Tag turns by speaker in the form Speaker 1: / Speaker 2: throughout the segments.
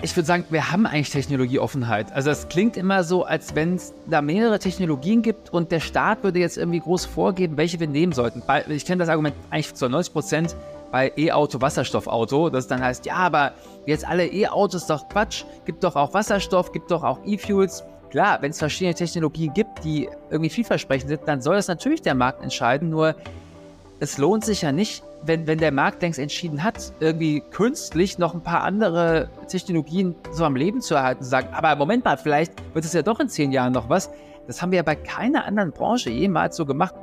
Speaker 1: ich würde sagen, wir haben eigentlich Technologieoffenheit. Also es klingt immer so, als wenn es da mehrere Technologien gibt und der Staat würde jetzt irgendwie groß vorgeben, welche wir nehmen sollten. Ich kenne das Argument eigentlich zu 90% bei E-Auto, Wasserstoffauto, das dann heißt, ja, aber jetzt alle E-Autos ist doch Quatsch, gibt doch auch Wasserstoff, gibt doch auch E-Fuels. Klar, wenn es verschiedene Technologien gibt, die irgendwie vielversprechend sind, dann soll das natürlich der Markt entscheiden, nur es lohnt sich ja nicht, wenn der Markt längst entschieden hat, irgendwie künstlich noch ein paar andere Technologien so am Leben zu erhalten und sagen, aber Moment mal, vielleicht wird es ja doch in 10 Jahren noch was. Das haben wir ja bei keiner anderen Branche jemals so gemacht.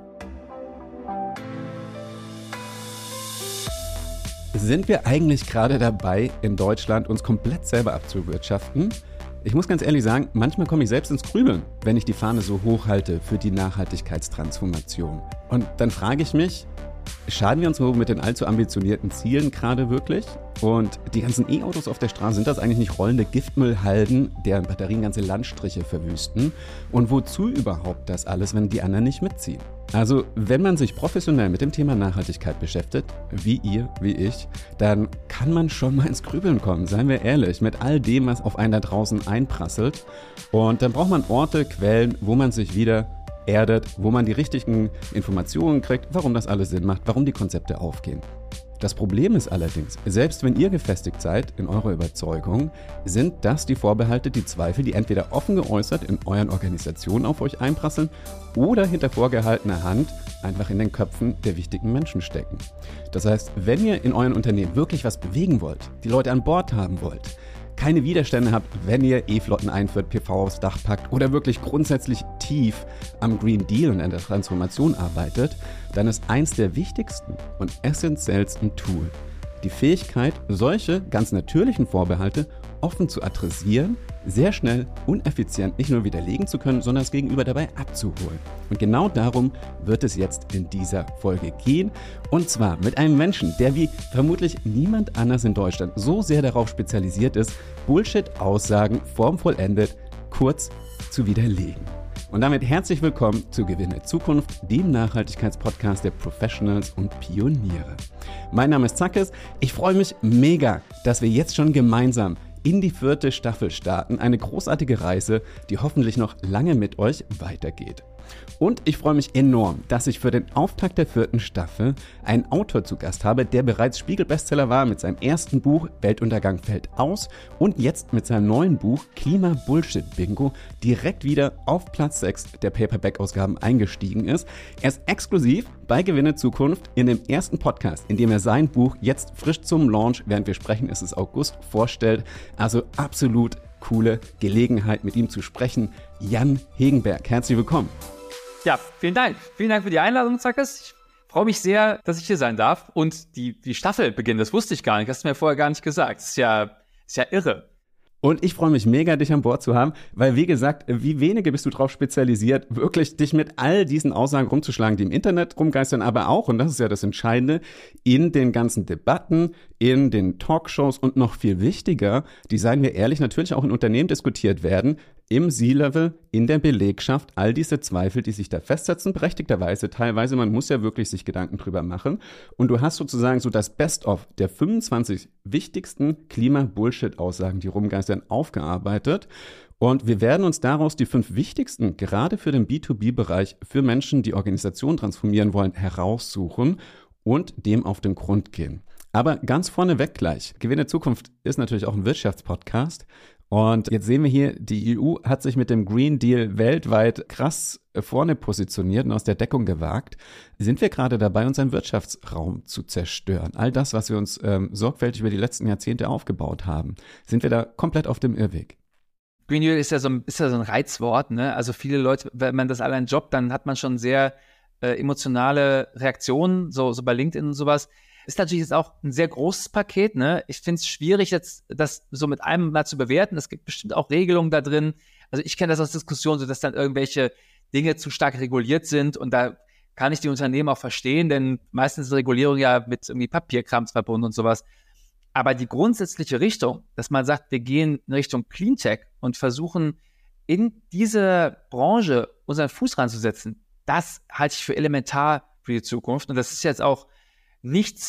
Speaker 2: Sind wir eigentlich gerade dabei, in Deutschland uns komplett selber abzuwirtschaften? Ich muss ganz ehrlich sagen, manchmal komme ich selbst ins Grübeln, wenn ich die Fahne so hoch halte für die Nachhaltigkeitstransformation. Und dann frage ich mich, schaden wir uns so mit den allzu ambitionierten Zielen gerade wirklich? Und die ganzen E-Autos auf der Straße, sind das eigentlich nicht rollende Giftmüllhalden, deren Batterien ganze Landstriche verwüsten? Und wozu überhaupt das alles, wenn die anderen nicht mitziehen? Also, wenn man sich professionell mit dem Thema Nachhaltigkeit beschäftigt, wie ihr, wie ich, dann kann man schon mal ins Grübeln kommen, seien wir ehrlich, mit all dem, was auf einen da draußen einprasselt. Und dann braucht man Orte, Quellen, wo man sich wieder erdet, wo man die richtigen Informationen kriegt, warum das alles Sinn macht, warum die Konzepte aufgehen. Das Problem ist allerdings, selbst wenn ihr gefestigt seid in eurer Überzeugung, sind das die Vorbehalte, die Zweifel, die entweder offen geäußert in euren Organisationen auf euch einprasseln oder hinter vorgehaltener Hand einfach in den Köpfen der wichtigen Menschen stecken. Das heißt, wenn ihr in euren Unternehmen wirklich was bewegen wollt, die Leute an Bord haben wollt, keine Widerstände habt, wenn ihr E-Flotten einführt, PV aufs Dach packt oder wirklich grundsätzlich tief am Green Deal und an der Transformation arbeitet, dann ist eins der wichtigsten und essentiellsten Tools die Fähigkeit, solche ganz natürlichen Vorbehalte offen zu adressieren, sehr schnell und effizient nicht nur widerlegen zu können, sondern das Gegenüber dabei abzuholen. Und genau darum wird es jetzt in dieser Folge gehen. Und zwar mit einem Menschen, der wie vermutlich niemand anders in Deutschland so sehr darauf spezialisiert ist, Bullshit-Aussagen formvollendet kurz zu widerlegen. Und damit herzlich willkommen zu Gewinne Zukunft, dem Nachhaltigkeitspodcast der Professionals und Pioniere. Mein Name ist Zackes. Ich freue mich mega, dass wir jetzt schon gemeinsam in die 4. Staffel starten. Eine großartige Reise, die hoffentlich noch lange mit euch weitergeht. Und ich freue mich enorm, dass ich für den Auftakt der 4. Staffel einen Autor zu Gast habe, der bereits Spiegel-Bestseller war mit seinem ersten Buch Weltuntergang fällt aus und jetzt mit seinem neuen Buch Klima-Bullshit-Bingo direkt wieder auf Platz 6 der Paperback-Ausgaben eingestiegen ist. Er ist exklusiv bei Gewinne Zukunft in dem ersten Podcast, in dem er sein Buch jetzt frisch zum Launch, während wir sprechen, ist es August, vorstellt. Also absolut coole Gelegenheit, mit ihm zu sprechen. Jan Hegenberg, herzlich willkommen.
Speaker 1: Ja, vielen Dank. Vielen Dank für die Einladung, Zackes. Ich freue mich sehr, dass ich hier sein darf. Und die Staffel beginnt, das wusste ich gar nicht. Das hast du mir vorher gar nicht gesagt. Das ist ja irre.
Speaker 2: Und ich freue mich mega, dich an Bord zu haben, weil, wie gesagt, wie wenige bist du drauf spezialisiert, wirklich dich mit all diesen Aussagen rumzuschlagen, die im Internet rumgeistern, aber auch, und das ist ja das Entscheidende, in den ganzen Debatten, in den Talkshows und noch viel wichtiger, die, seien wir ehrlich, natürlich auch in Unternehmen diskutiert werden, im C-Level, in der Belegschaft, all diese Zweifel, die sich da festsetzen, berechtigterweise teilweise, man muss ja wirklich sich Gedanken drüber machen. Und du hast sozusagen so das Best-of der 25 wichtigsten Klima-Bullshit-Aussagen, die rumgeistern, aufgearbeitet. Und wir werden uns daraus die 5 wichtigsten, gerade für den B2B-Bereich, für Menschen, die Organisationen transformieren wollen, heraussuchen und dem auf den Grund gehen. Aber ganz vorneweg gleich, Gewinne Zukunft ist natürlich auch ein Wirtschaftspodcast. Und jetzt sehen wir hier, die EU hat sich mit dem Green Deal weltweit krass vorne positioniert und aus der Deckung gewagt. Sind wir gerade dabei, unseren Wirtschaftsraum zu zerstören? All das, was wir uns sorgfältig über die letzten Jahrzehnte aufgebaut haben, sind wir da komplett auf dem Irrweg?
Speaker 1: Green Deal ist ja so ein Reizwort, ne? Also viele Leute, wenn man das allein jobbt, dann hat man schon sehr emotionale Reaktionen, so bei LinkedIn und sowas. Ist natürlich jetzt auch ein sehr großes Paket, ne? Ich finde es schwierig, jetzt das so mit einem mal zu bewerten. Es gibt bestimmt auch Regelungen da drin. Also ich kenne das aus Diskussionen, so dass dann irgendwelche Dinge zu stark reguliert sind und da kann ich die Unternehmen auch verstehen, denn meistens ist Regulierung ja mit irgendwie Papierkrams verbunden und sowas. Aber die grundsätzliche Richtung, dass man sagt, wir gehen in Richtung Cleantech und versuchen, in diese Branche unseren Fuß ranzusetzen, das halte ich für elementar für die Zukunft. Und das ist jetzt auch nichts,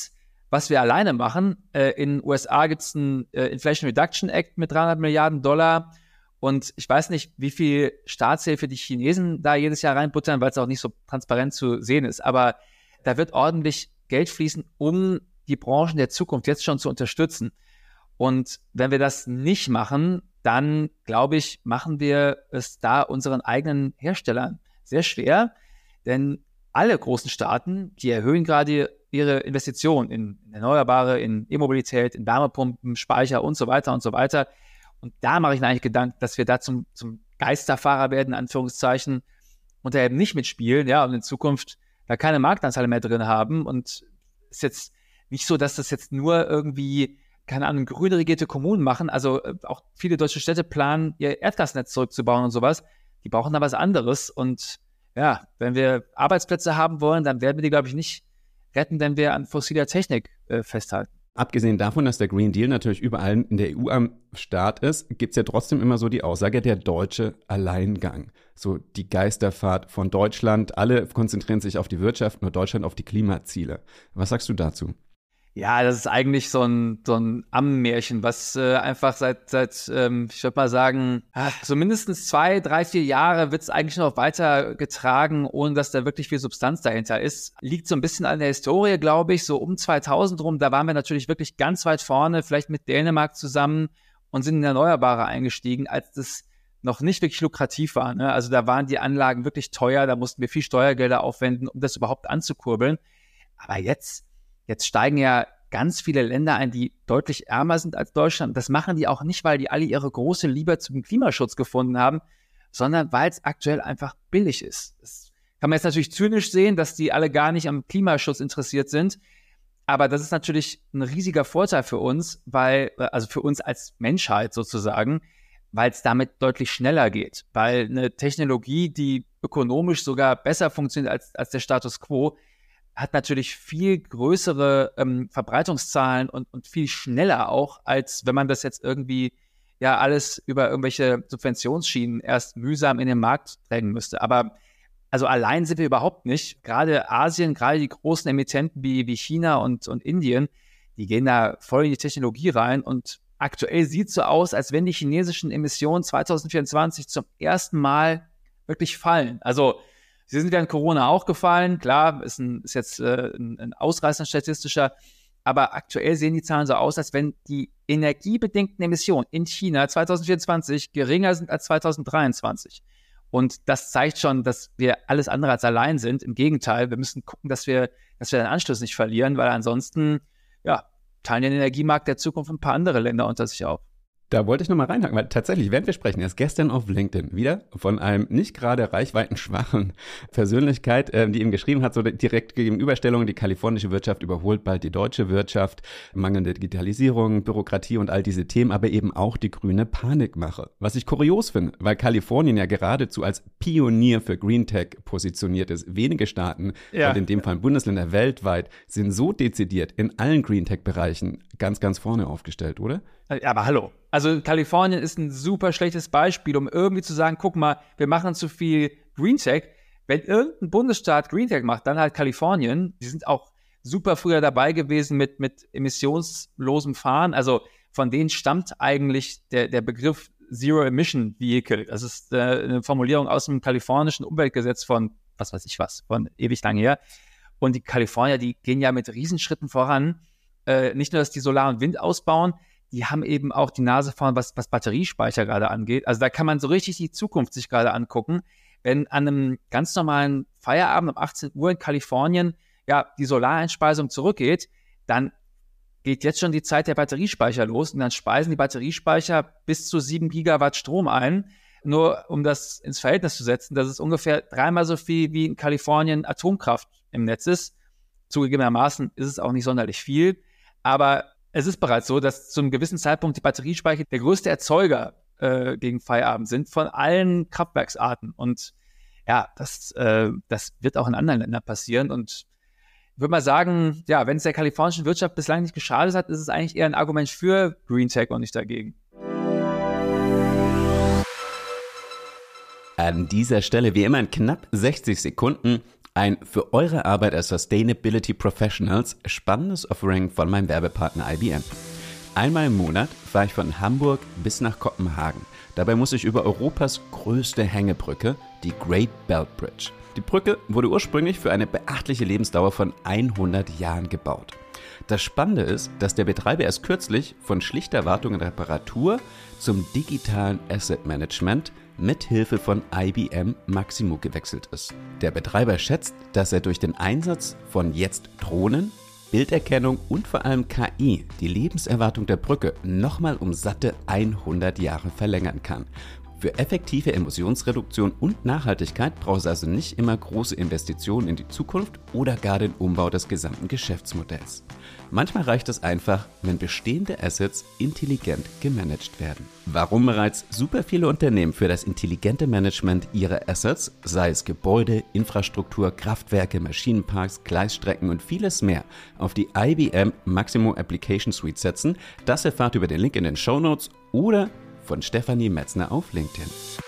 Speaker 1: was wir alleine machen. In den USA gibt es einen Inflation Reduction Act mit $300 Milliarden. Und ich weiß nicht, wie viel Staatshilfe die Chinesen da jedes Jahr reinbuttern, weil es auch nicht so transparent zu sehen ist. Aber da wird ordentlich Geld fließen, um die Branchen der Zukunft jetzt schon zu unterstützen. Und wenn wir das nicht machen, dann, glaube ich, machen wir es da unseren eigenen Herstellern sehr schwer. Denn alle großen Staaten, die erhöhen gerade ihre Investitionen in Erneuerbare, in E-Mobilität, in Wärmepumpen, Speicher und so weiter und so weiter. Und da mache ich mir eigentlich Gedanken, dass wir da zum Geisterfahrer werden, in Anführungszeichen, und da eben nicht mitspielen, ja, und in Zukunft da keine Marktanteile mehr drin haben. Und es ist jetzt nicht so, dass das jetzt nur irgendwie, keine Ahnung, grün regierte Kommunen machen. Also auch viele deutsche Städte planen, ihr Erdgasnetz zurückzubauen und sowas. Die brauchen da was anderes. Und ja, wenn wir Arbeitsplätze haben wollen, dann werden wir die, glaube ich, nicht retten, wenn wir an fossiler Technik festhalten.
Speaker 2: Abgesehen davon, dass der Green Deal natürlich überall in der EU am Start ist, gibt es ja trotzdem immer so die Aussage, der deutsche Alleingang. So die Geisterfahrt von Deutschland. Alle konzentrieren sich auf die Wirtschaft, nur Deutschland auf die Klimaziele. Was sagst du dazu?
Speaker 1: Ja, das ist eigentlich so ein Ammenmärchen, was einfach seit ich würde mal sagen, so mindestens 2, 3, 4 Jahre wird es eigentlich noch weiter getragen, ohne dass da wirklich viel Substanz dahinter ist. Liegt so ein bisschen an der Historie, glaube ich, so um 2000 rum. Da waren wir natürlich wirklich ganz weit vorne, vielleicht mit Dänemark zusammen und sind in Erneuerbare eingestiegen, als das noch nicht wirklich lukrativ war. Ne? Also da waren die Anlagen wirklich teuer, da mussten wir viel Steuergelder aufwenden, um das überhaupt anzukurbeln. Aber jetzt steigen ja ganz viele Länder ein, die deutlich ärmer sind als Deutschland. Das machen die auch nicht, weil die alle ihre große Liebe zum Klimaschutz gefunden haben, sondern weil es aktuell einfach billig ist. Das kann man jetzt natürlich zynisch sehen, dass die alle gar nicht am Klimaschutz interessiert sind. Aber das ist natürlich ein riesiger Vorteil für uns, also für uns als Menschheit sozusagen, weil es damit deutlich schneller geht. Weil eine Technologie, die ökonomisch sogar besser funktioniert als der Status quo, hat natürlich viel größere Verbreitungszahlen und viel schneller auch, als wenn man das jetzt irgendwie ja alles über irgendwelche Subventionsschienen erst mühsam in den Markt drängen müsste. Aber also allein sind wir überhaupt nicht. Gerade Asien, gerade die großen Emittenten wie China und Indien, die gehen da voll in die Technologie rein. Und aktuell sieht es so aus, als wenn die chinesischen Emissionen 2024 zum ersten Mal wirklich fallen. Also sie sind während Corona auch gefallen. Klar, ist jetzt ein Ausreißer statistischer. Aber aktuell sehen die Zahlen so aus, als wenn die energiebedingten Emissionen in China 2024 geringer sind als 2023. Und das zeigt schon, dass wir alles andere als allein sind. Im Gegenteil, wir müssen gucken, dass wir den Anschluss nicht verlieren, weil ansonsten, ja, teilen den Energiemarkt der Zukunft ein paar andere Länder unter sich auf.
Speaker 2: Da wollte ich nochmal reinhaken, weil tatsächlich, während wir sprechen, erst gestern auf LinkedIn wieder von einem nicht gerade reichweitenschwachen Persönlichkeit, die ihm geschrieben hat, so direkt Gegenüberstellung, die kalifornische Wirtschaft überholt bald die deutsche Wirtschaft, mangelnde Digitalisierung, Bürokratie und all diese Themen, aber eben auch die grüne Panikmache. Was ich kurios finde, weil Kalifornien ja geradezu als Pionier für Green Tech positioniert ist. Wenige Staaten, und in dem Fall Bundesländer weltweit, sind so dezidiert in allen Green Tech-Bereichen ganz, ganz vorne aufgestellt, oder?
Speaker 1: Aber hallo. Also Kalifornien ist ein super schlechtes Beispiel, um irgendwie zu sagen, guck mal, wir machen zu viel Green Tech. Wenn irgendein Bundesstaat Green Tech macht, dann halt Kalifornien. Die sind auch super früher dabei gewesen mit emissionslosem Fahren. Also von denen stammt eigentlich der Begriff Zero Emission Vehicle. Das ist eine Formulierung aus dem kalifornischen Umweltgesetz von von ewig lang her. Und die Kalifornier, die gehen ja mit Riesenschritten voran. Nicht nur, dass die Solar- und Wind ausbauen, die haben eben auch die Nase vorn, was Batteriespeicher gerade angeht. Also da kann man so richtig die Zukunft sich gerade angucken. Wenn an einem ganz normalen Feierabend um 18 Uhr in Kalifornien ja die Solareinspeisung zurückgeht, dann geht jetzt schon die Zeit der Batteriespeicher los und dann speisen die Batteriespeicher bis zu 7 Gigawatt Strom ein. Nur um das ins Verhältnis zu setzen, das ist ungefähr 3-mal so viel, wie in Kalifornien Atomkraft im Netz ist. Zugegebenermaßen ist es auch nicht sonderlich viel, aber es ist bereits so, dass zu einem gewissen Zeitpunkt die Batteriespeicher der größte Erzeuger gegen Feierabend sind von allen Kraftwerksarten. Und ja, das wird auch in anderen Ländern passieren. Und ich würde mal sagen, ja, wenn es der kalifornischen Wirtschaft bislang nicht geschadet hat, ist es eigentlich eher ein Argument für Green Tech und nicht dagegen.
Speaker 2: An dieser Stelle wie immer in knapp 60 Sekunden Ein für eure Arbeit als Sustainability Professionals spannendes Offering von meinem Werbepartner IBM. Einmal im Monat fahre ich von Hamburg bis nach Kopenhagen. Dabei muss ich über Europas größte Hängebrücke, die Great Belt Bridge. Die Brücke wurde ursprünglich für eine beachtliche Lebensdauer von 100 Jahren gebaut. Das Spannende ist, dass der Betreiber erst kürzlich von schlichter Wartung und Reparatur zum digitalen Asset Management mit Hilfe von IBM Maximo gewechselt ist. Der Betreiber schätzt, dass er durch den Einsatz von jetzt Drohnen, Bilderkennung und vor allem KI die Lebenserwartung der Brücke nochmal um satte 100 Jahre verlängern kann. Für effektive Emissionsreduktion und Nachhaltigkeit braucht es also nicht immer große Investitionen in die Zukunft oder gar den Umbau des gesamten Geschäftsmodells. Manchmal reicht es einfach, wenn bestehende Assets intelligent gemanagt werden. Warum bereits super viele Unternehmen für das intelligente Management ihrer Assets, sei es Gebäude, Infrastruktur, Kraftwerke, Maschinenparks, Gleisstrecken und vieles mehr, auf die IBM Maximo Application Suite setzen, das erfahrt ihr über den Link in den Shownotes oder von Stefanie Metzner auf LinkedIn.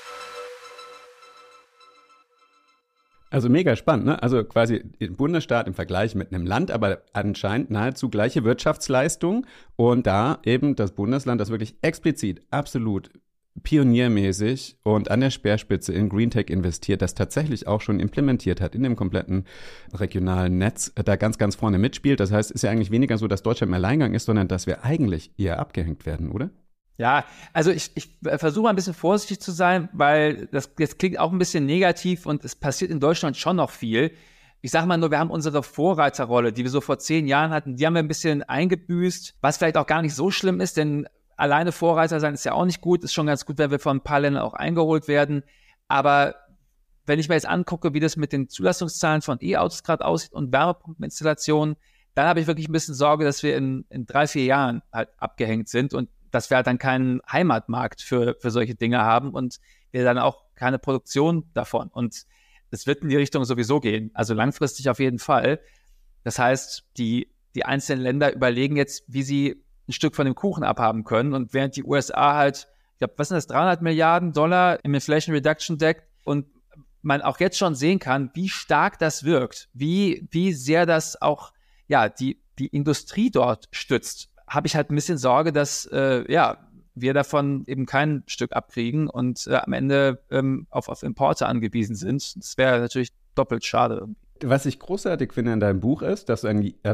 Speaker 2: Also mega spannend, ne? Also quasi ein Bundesstaat im Vergleich mit einem Land, aber anscheinend nahezu gleiche Wirtschaftsleistung und da eben das Bundesland, das wirklich explizit, absolut pioniermäßig und an der Speerspitze in Green Tech investiert, das tatsächlich auch schon implementiert hat in dem kompletten regionalen Netz, da ganz, ganz vorne mitspielt. Das heißt, es ist ja eigentlich weniger so, dass Deutschland im Alleingang ist, sondern dass wir eigentlich eher abgehängt werden, oder?
Speaker 1: Ja, also ich versuche mal ein bisschen vorsichtig zu sein, weil das jetzt klingt auch ein bisschen negativ und es passiert in Deutschland schon noch viel. Ich sage mal nur, wir haben unsere Vorreiterrolle, die wir so vor 10 Jahren hatten, die haben wir ein bisschen eingebüßt, was vielleicht auch gar nicht so schlimm ist, denn alleine Vorreiter sein ist ja auch nicht gut. Ist schon ganz gut, wenn wir von ein paar Ländern auch eingeholt werden. Aber wenn ich mir jetzt angucke, wie das mit den Zulassungszahlen von E-Autos gerade aussieht und Wärmepumpeninstallationen, dann habe ich wirklich ein bisschen Sorge, dass wir in 3-4 Jahren halt abgehängt sind und dass wir halt dann keinen Heimatmarkt für solche Dinge haben und wir dann auch keine Produktion davon. Und es wird in die Richtung sowieso gehen, also langfristig auf jeden Fall. Das heißt, die einzelnen Länder überlegen jetzt, wie sie ein Stück von dem Kuchen abhaben können. Und während die USA halt, ich glaube, was sind das, $300 Milliarden im Inflation Reduction Act und man auch jetzt schon sehen kann, wie stark das wirkt, wie sehr das auch die Industrie dort stützt, habe ich halt ein bisschen Sorge, dass wir davon eben kein Stück abkriegen und am Ende auf Importe angewiesen sind. Das wäre natürlich doppelt schade.
Speaker 2: Was ich großartig finde an deinem Buch ist, dass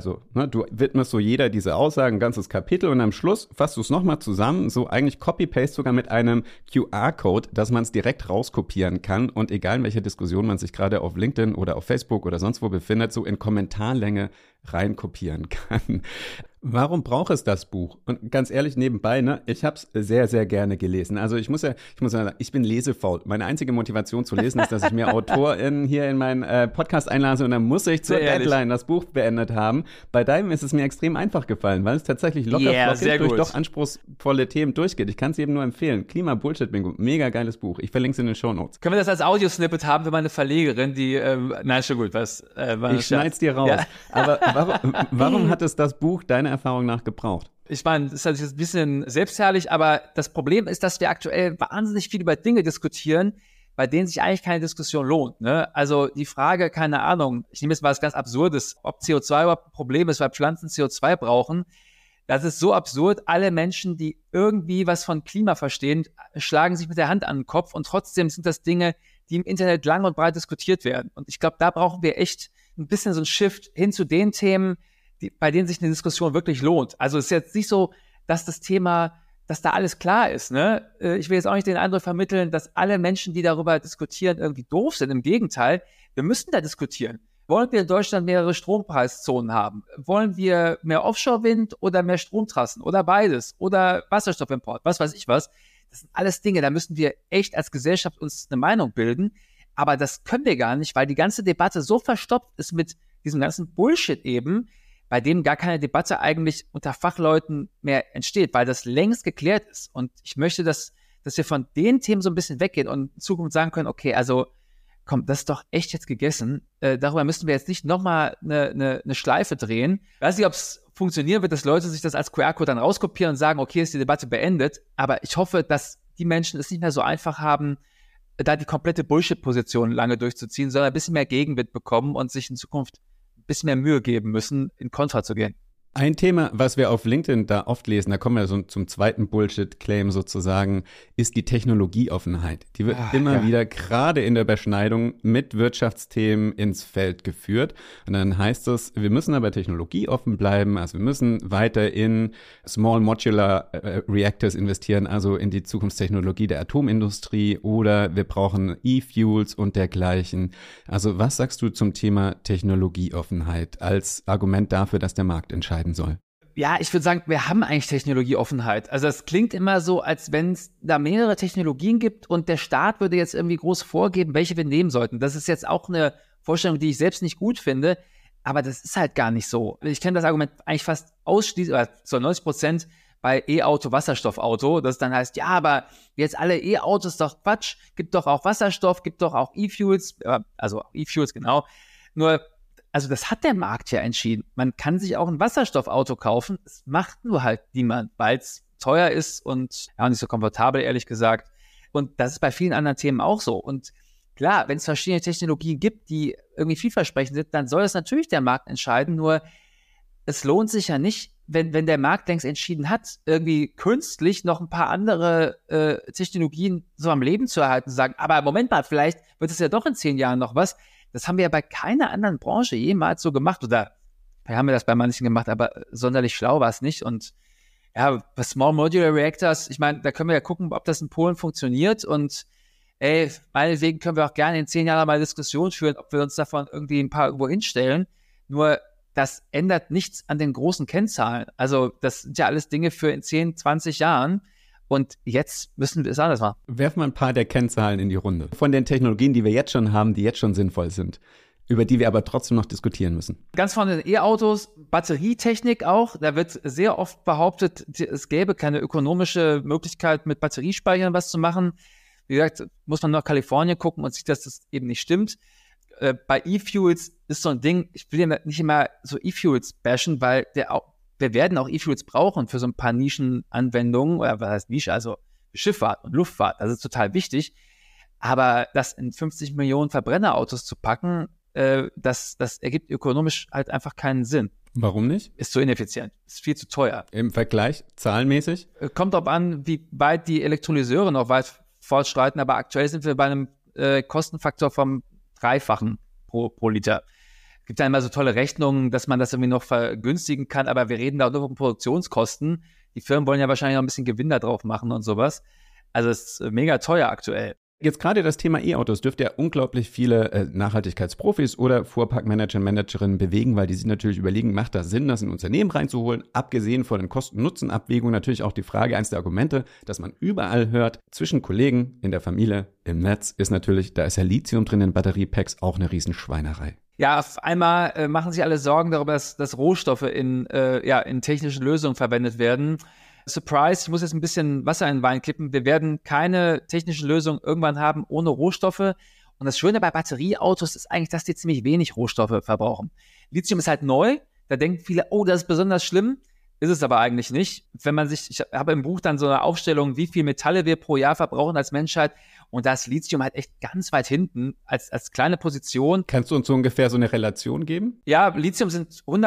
Speaker 2: du widmest so jeder diese Aussagen, ein ganzes Kapitel und am Schluss fasst du es nochmal zusammen, so eigentlich Copy-Paste sogar mit einem QR-Code, dass man es direkt rauskopieren kann und egal in welcher Diskussion man sich gerade auf LinkedIn oder auf Facebook oder sonst wo befindet, so in Kommentarlänge reinkopieren kann. Warum braucht es das Buch? Und ganz ehrlich nebenbei, ne, ich habe es sehr, sehr gerne gelesen. Also ich muss sagen, ich bin lesefaul. Meine einzige Motivation zu lesen ist, dass ich mir AutorInnen hier in meinen Podcast einlasse und dann muss ich zur Deadline das Buch beendet haben. Bei deinem ist es mir extrem einfach gefallen, weil es tatsächlich locker flockig durch doch anspruchsvolle Themen durchgeht. Ich kann es jedem nur empfehlen. Klima-Bullshit-Bingo, mega geiles Buch. Ich verlinke es in den Shownotes.
Speaker 1: Können wir das als Audiosnippet haben für meine Verlegerin, die, nein, schon gut,
Speaker 2: ich schneid's dir raus. Ja. Aber warum hat es das Buch deiner Erfahrung nach gebraucht?
Speaker 1: Ich meine, das ist halt jetzt ein bisschen selbstherrlich, aber das Problem ist, dass wir aktuell wahnsinnig viel über Dinge diskutieren, bei denen sich eigentlich keine Diskussion lohnt. Ne? Also die Frage, keine Ahnung, ich nehme jetzt mal was ganz Absurdes, ob CO2 überhaupt ein Problem ist, weil Pflanzen CO2 brauchen. Das ist so absurd. Alle Menschen, die irgendwie was von Klima verstehen, schlagen sich mit der Hand an den Kopf und trotzdem sind das Dinge, die im Internet lang und breit diskutiert werden. Und ich glaube, da brauchen wir echt ein bisschen so ein Shift hin zu den Themen, bei denen sich eine Diskussion wirklich lohnt. Also es ist jetzt nicht so, dass das Thema, dass da alles klar ist. Ne? Ich will jetzt auch nicht den Eindruck vermitteln, dass alle Menschen, die darüber diskutieren, irgendwie doof sind. Im Gegenteil, wir müssen da diskutieren. Wollen wir in Deutschland mehrere Strompreiszonen haben? Wollen wir mehr Offshore-Wind oder mehr Stromtrassen oder beides? Oder Wasserstoffimport, was weiß ich was? Das sind alles Dinge, da müssen wir echt als Gesellschaft uns eine Meinung bilden. Aber das können wir gar nicht, weil die ganze Debatte so verstopft ist mit diesem ganzen Bullshit eben, bei dem gar keine Debatte eigentlich unter Fachleuten mehr entsteht, weil das längst geklärt ist. Und ich möchte, dass wir von den Themen so ein bisschen weggehen und in Zukunft sagen können, okay, also komm, das ist doch echt jetzt gegessen. Darüber müssen wir jetzt nicht nochmal eine Schleife drehen. Ich weiß nicht, ob es funktionieren wird, dass Leute sich das als QR-Code dann rauskopieren und sagen, okay, ist die Debatte beendet. Aber ich hoffe, dass die Menschen es nicht mehr so einfach haben, da die komplette Bullshit-Position lange durchzuziehen, sondern ein bisschen mehr Gegenwind bekommen und sich in Zukunft ein bisschen mehr Mühe geben müssen, in Kontra zu gehen.
Speaker 2: Ein Thema, was wir auf LinkedIn da oft lesen, da kommen wir so zum zweiten Bullshit-Claim sozusagen, ist die Technologieoffenheit. Die wird immer wieder gerade in der Überschneidung mit Wirtschaftsthemen ins Feld geführt. Und dann heißt es, wir müssen aber technologieoffen bleiben, also wir müssen weiter in Small Modular Reactors investieren, also in die Zukunftstechnologie der Atomindustrie, oder wir brauchen E-Fuels und dergleichen. Also was sagst du zum Thema Technologieoffenheit als Argument dafür, dass der Markt entscheidet soll?
Speaker 1: Ja, ich würde sagen, wir haben eigentlich Technologieoffenheit. Also es klingt immer so, als wenn es da mehrere Technologien gibt und der Staat würde jetzt irgendwie groß vorgeben, welche wir nehmen sollten. Das ist jetzt auch eine Vorstellung, die ich selbst nicht gut finde, aber das ist halt gar nicht so. Ich kenne das Argument eigentlich fast ausschließlich, oder zu 90% bei E-Auto, Wasserstoffauto, das dann heißt, ja, aber jetzt alle E-Autos doch Quatsch, gibt doch auch Wasserstoff, gibt doch auch E-Fuels, also E-Fuels, genau. Nur also das hat der Markt ja entschieden. Man kann sich auch ein Wasserstoffauto kaufen. Es macht nur halt niemand, weil es teuer ist und ja, nicht so komfortabel, ehrlich gesagt. Und das ist bei vielen anderen Themen auch so. Und klar, wenn es verschiedene Technologien gibt, die irgendwie vielversprechend sind, dann soll das natürlich der Markt entscheiden. Nur es lohnt sich ja nicht, wenn der Markt längst entschieden hat, irgendwie künstlich noch ein paar andere Technologien so am Leben zu erhalten und sagen, aber Moment mal, vielleicht wird es ja doch in 10 Jahren noch was. Das haben wir ja bei keiner anderen Branche jemals so gemacht. Oder wir haben das bei manchen gemacht, aber sonderlich schlau war es nicht. Und ja, bei Small Modular Reactors, ich meine, da können wir ja gucken, ob das in Polen funktioniert. Und meinetwegen können wir auch gerne in 10 Jahren mal Diskussionen führen, ob wir uns davon irgendwie ein paar irgendwo hinstellen. Nur das ändert nichts an den großen Kennzahlen. Also das sind ja alles Dinge für in 10, 20 Jahren. Und jetzt müssen wir es anders machen.
Speaker 2: Werfen wir ein paar der Kennzahlen in die Runde. Von den Technologien, die wir jetzt schon haben, die jetzt schon sinnvoll sind, über die wir aber trotzdem noch diskutieren müssen.
Speaker 1: Ganz vorne E-Autos, Batterietechnik auch. Da wird sehr oft behauptet, es gäbe keine ökonomische Möglichkeit, mit Batteriespeichern was zu machen. Wie gesagt, muss man nach Kalifornien gucken und sieht, dass das eben nicht stimmt. Bei E-Fuels ist so ein Ding, ich will ja nicht immer so E-Fuels bashen, weil wir werden auch E-Fuels brauchen für so ein paar Nischenanwendungen, oder was heißt Nische, also Schifffahrt und Luftfahrt, das ist total wichtig. Aber das in 50 Millionen Verbrennerautos zu packen, das ergibt ökonomisch halt einfach keinen Sinn.
Speaker 2: Warum nicht?
Speaker 1: Ist zu ineffizient, ist viel zu teuer.
Speaker 2: Im Vergleich, zahlenmäßig?
Speaker 1: Kommt darauf an, wie weit die Elektrolyseure noch weit fortschreiten, aber aktuell sind wir bei einem Kostenfaktor vom 3-fachen pro Liter. Es gibt ja immer so tolle Rechnungen, dass man das irgendwie noch vergünstigen kann, aber wir reden da nur von Produktionskosten. Die Firmen wollen ja wahrscheinlich noch ein bisschen Gewinn da drauf machen und sowas. Also es ist mega teuer aktuell.
Speaker 2: Jetzt gerade das Thema E-Autos dürfte ja unglaublich viele Nachhaltigkeitsprofis oder Fuhrparkmanager und Managerinnen bewegen, weil die sich natürlich überlegen, macht das Sinn, das in ein Unternehmen reinzuholen? Abgesehen von den Kosten-Nutzen-Abwägungen natürlich auch die Frage, eins der Argumente, dass man überall hört, zwischen Kollegen, in der Familie, im Netz, ist natürlich, da ist ja Lithium drin in Batteriepacks, auch eine Riesenschweinerei.
Speaker 1: Ja, auf einmal machen sich alle Sorgen darüber, dass Rohstoffe in technischen Lösungen verwendet werden. Surprise, ich muss jetzt ein bisschen Wasser in den Wein kippen. Wir werden keine technische Lösung irgendwann haben ohne Rohstoffe. Und das Schöne bei Batterieautos ist eigentlich, dass die ziemlich wenig Rohstoffe verbrauchen. Lithium ist halt neu. Da denken viele, oh, das ist besonders schlimm. Ist es aber eigentlich nicht. Ich habe im Buch dann so eine Aufstellung, wie viel Metalle wir pro Jahr verbrauchen als Menschheit. Und da ist Lithium halt echt ganz weit hinten als kleine Position.
Speaker 2: Kannst du uns so ungefähr so eine Relation geben?
Speaker 1: Ja, Lithium sind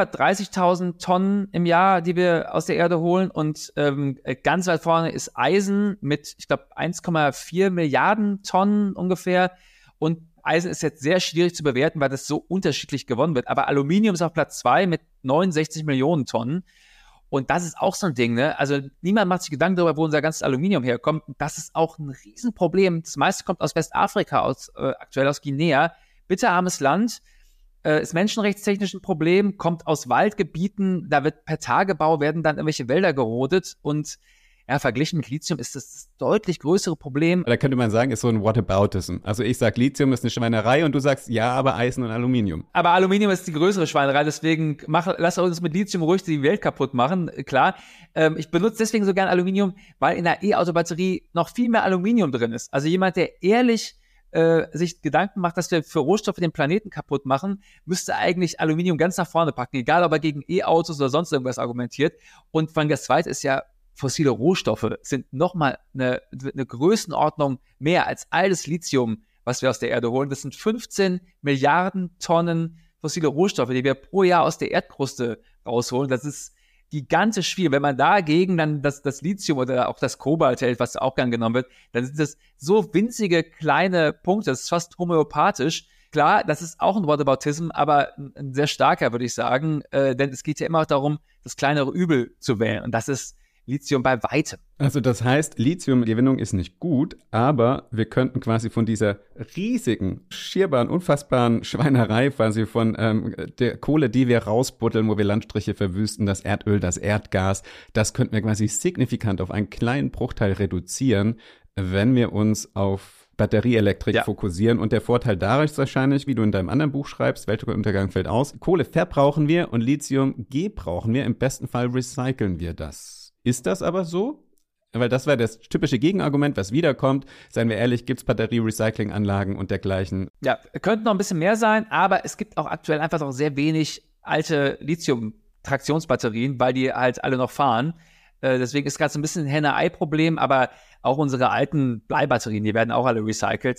Speaker 1: 130.000 Tonnen im Jahr, die wir aus der Erde holen. Und ganz weit vorne ist Eisen mit, ich glaube, 1,4 Milliarden Tonnen ungefähr. Und Eisen ist jetzt sehr schwierig zu bewerten, weil das so unterschiedlich gewonnen wird. Aber Aluminium ist auf Platz 2 mit 69 Millionen Tonnen. Und das ist auch so ein Ding, ne? Also niemand macht sich Gedanken darüber, wo unser ganzes Aluminium herkommt. Das ist auch ein Riesenproblem. Das meiste kommt aus Westafrika, aktuell aus Guinea. Bitterarmes Land, ist menschenrechtstechnisch ein Problem, kommt aus Waldgebieten, da wird per Tagebau werden dann irgendwelche Wälder gerodet und ja, verglichen mit Lithium ist das deutlich größere Problem.
Speaker 2: Da könnte man sagen, ist so ein Whataboutism. Also ich sag, Lithium ist eine Schweinerei und du sagst, ja, aber Eisen und Aluminium.
Speaker 1: Aber Aluminium ist die größere Schweinerei, deswegen lass uns mit Lithium ruhig die Welt kaputt machen, klar. Ich benutze deswegen so gern Aluminium, weil in der E-Auto-Batterie noch viel mehr Aluminium drin ist. Also jemand, der ehrlich sich Gedanken macht, dass wir für Rohstoffe den Planeten kaputt machen, müsste eigentlich Aluminium ganz nach vorne packen, egal ob er gegen E-Autos oder sonst irgendwas argumentiert. Und das Zweite ist ja, fossile Rohstoffe sind nochmal eine Größenordnung mehr als all das Lithium, was wir aus der Erde holen. Das sind 15 Milliarden Tonnen fossile Rohstoffe, die wir pro Jahr aus der Erdkruste rausholen. Das ist gigantisch viel. Wenn man dagegen dann das Lithium oder auch das Kobalt hält, was auch gern genommen wird, dann sind das so winzige kleine Punkte. Das ist fast homöopathisch. Klar, das ist auch ein Whataboutism, aber ein sehr starker, würde ich sagen. Denn es geht ja immer auch darum, das kleinere Übel zu wählen. Und das ist Lithium bei weitem.
Speaker 2: Also das heißt, Lithiumgewinnung ist nicht gut, aber wir könnten quasi von dieser riesigen, schierbaren, unfassbaren Schweinerei quasi von der Kohle, die wir rausbuddeln, wo wir Landstriche verwüsten, das Erdöl, das Erdgas, das könnten wir quasi signifikant auf einen kleinen Bruchteil reduzieren, wenn wir uns auf Batterieelektrik fokussieren. Und der Vorteil dadurch ist wahrscheinlich, wie du in deinem anderen Buch schreibst, Weltuntergang fällt aus, Kohle verbrauchen wir und Lithium gebrauchen wir. Im besten Fall recyceln wir das. Ist das aber so? Weil das wäre das typische Gegenargument, was wiederkommt. Seien wir ehrlich, gibt es Batterie-Recycling-Anlagen und dergleichen?
Speaker 1: Ja, könnte noch ein bisschen mehr sein, aber es gibt auch aktuell einfach noch sehr wenig alte Lithium-Traktionsbatterien, weil die halt alle noch fahren. Deswegen ist gerade so ein bisschen ein Henne-Ei-Problem, aber auch unsere alten Bleibatterien, die werden auch alle recycelt.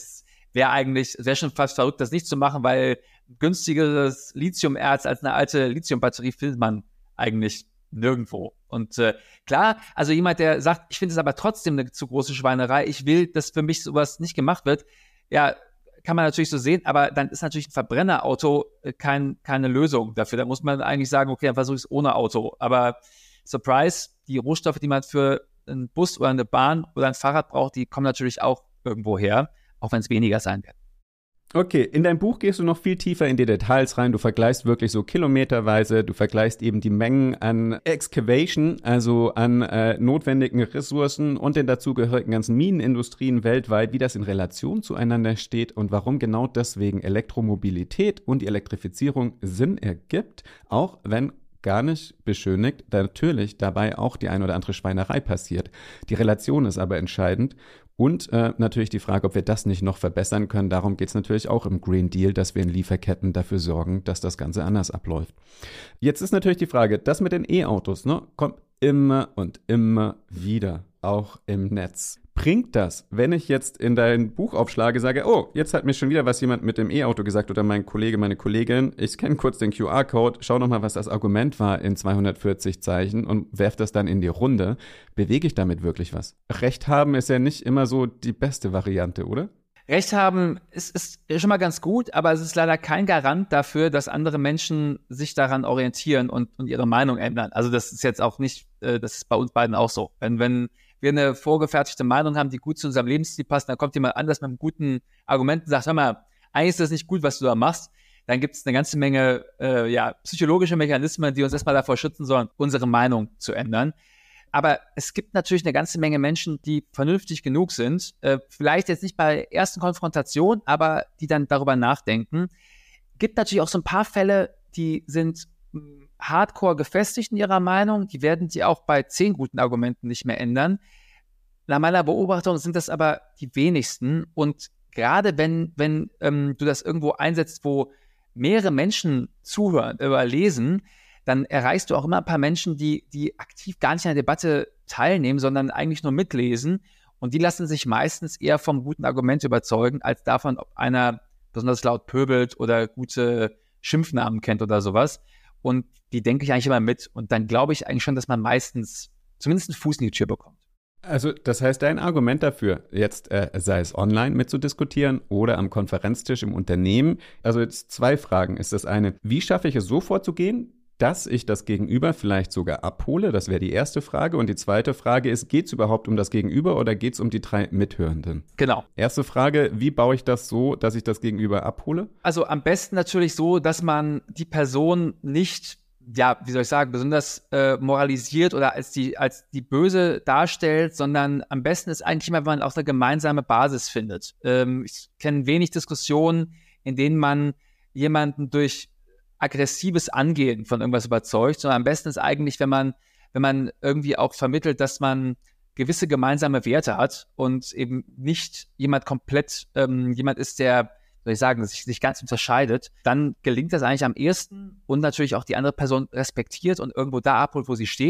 Speaker 1: Wäre schon fast verrückt, das nicht zu machen, weil günstigeres Lithiumerz als eine alte Lithiumbatterie findet man eigentlich nirgendwo. Und klar, also jemand, der sagt, ich finde es aber trotzdem eine zu große Schweinerei, ich will, dass für mich sowas nicht gemacht wird, ja, kann man natürlich so sehen, aber dann ist natürlich ein Verbrennerauto keine Lösung dafür. Da muss man eigentlich sagen, okay, dann versuche ich es ohne Auto. Aber Surprise, die Rohstoffe, die man für einen Bus oder eine Bahn oder ein Fahrrad braucht, die kommen natürlich auch irgendwo her, auch wenn es weniger sein wird.
Speaker 2: Okay, in deinem Buch gehst du noch viel tiefer in die Details rein. Du vergleichst wirklich so kilometerweise, du vergleichst eben die Mengen an Excavation, also an notwendigen Ressourcen und den dazugehörigen ganzen Minenindustrien weltweit, wie das in Relation zueinander steht und warum genau deswegen Elektromobilität und die Elektrifizierung Sinn ergibt, auch wenn gar nicht beschönigt, da natürlich dabei auch die ein oder andere Schweinerei passiert. Die Relation ist aber entscheidend und natürlich die Frage, ob wir das nicht noch verbessern können. Darum geht es natürlich auch im Green Deal, dass wir in Lieferketten dafür sorgen, dass das Ganze anders abläuft. Jetzt ist natürlich die Frage, das mit den E-Autos, ne, kommt immer und immer wieder, auch im Netz. Bringt das, wenn ich jetzt in dein Buch aufschlage, sage, oh, jetzt hat mir schon wieder was jemand mit dem E-Auto gesagt oder mein Kollege, meine Kollegin, ich scanne kurz den QR-Code, schau nochmal, was das Argument war in 240 Zeichen und werf das dann in die Runde, bewege ich damit wirklich was? Recht haben ist ja nicht immer so die beste Variante, oder?
Speaker 1: Recht haben ist schon mal ganz gut, aber es ist leider kein Garant dafür, dass andere Menschen sich daran orientieren und ihre Meinung ändern. Also das ist jetzt auch nicht, das ist bei uns beiden auch so. Wenn wir eine vorgefertigte Meinung haben, die gut zu unserem Lebensstil passt, dann kommt jemand anders mit einem guten Argument und sagt, hör mal, eigentlich ist das nicht gut, was du da machst. Dann gibt es eine ganze Menge psychologische Mechanismen, die uns erstmal davor schützen sollen, unsere Meinung zu ändern. Aber es gibt natürlich eine ganze Menge Menschen, die vernünftig genug sind, vielleicht jetzt nicht bei der ersten Konfrontation, aber die dann darüber nachdenken. Gibt natürlich auch so ein paar Fälle, die sind hardcore gefestigt in ihrer Meinung, die werden sie auch bei 10 guten Argumenten nicht mehr ändern. Nach meiner Beobachtung sind das aber die wenigsten und gerade wenn du das irgendwo einsetzt, wo mehrere Menschen zuhören oder lesen, dann erreichst du auch immer ein paar Menschen, die aktiv gar nicht an der Debatte teilnehmen, sondern eigentlich nur mitlesen und die lassen sich meistens eher vom guten Argument überzeugen, als davon, ob einer besonders laut pöbelt oder gute Schimpfnamen kennt oder sowas. Und die denke ich eigentlich immer mit. Und dann glaube ich eigentlich schon, dass man meistens zumindest einen Fuß in die Tür bekommt.
Speaker 2: Also das heißt, dein Argument dafür, jetzt sei es online mitzudiskutieren oder am Konferenztisch im Unternehmen, also jetzt 2 Fragen. Ist das eine, wie schaffe ich es so vorzugehen, dass ich das Gegenüber vielleicht sogar abhole? Das wäre die erste Frage. Und die zweite Frage ist, geht es überhaupt um das Gegenüber oder geht es um die 3 Mithörenden?
Speaker 1: Genau.
Speaker 2: Erste Frage, wie baue ich das so, dass ich das Gegenüber abhole?
Speaker 1: Also am besten natürlich so, dass man die Person nicht, ja, wie soll ich sagen, besonders moralisiert oder als die Böse darstellt, sondern am besten ist eigentlich immer, wenn man auch eine gemeinsame Basis findet. Ich kenne wenig Diskussionen, in denen man jemanden durch aggressives Angehen von irgendwas überzeugt, sondern am besten ist eigentlich, wenn man irgendwie auch vermittelt, dass man gewisse gemeinsame Werte hat und eben nicht jemand komplett jemand ist, der, soll ich sagen, sich ganz unterscheidet, dann gelingt das eigentlich am ehesten und natürlich auch die andere Person respektiert und irgendwo da abholt, wo sie steht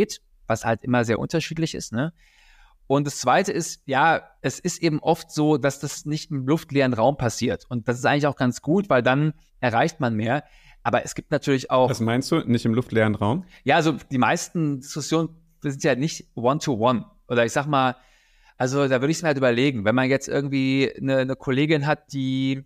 Speaker 1: was halt immer sehr unterschiedlich ist, ne? Und das Zweite ist, ja, es ist eben oft so, dass das nicht im luftleeren Raum passiert. Und das ist eigentlich auch ganz gut, weil dann erreicht man mehr. Aber es gibt natürlich auch...
Speaker 2: Was meinst du? Nicht im luftleeren Raum?
Speaker 1: Ja, also die meisten Diskussionen sind ja nicht One-to-One. Oder ich sag mal, also da würde ich es mir halt überlegen, wenn man jetzt irgendwie eine Kollegin hat, die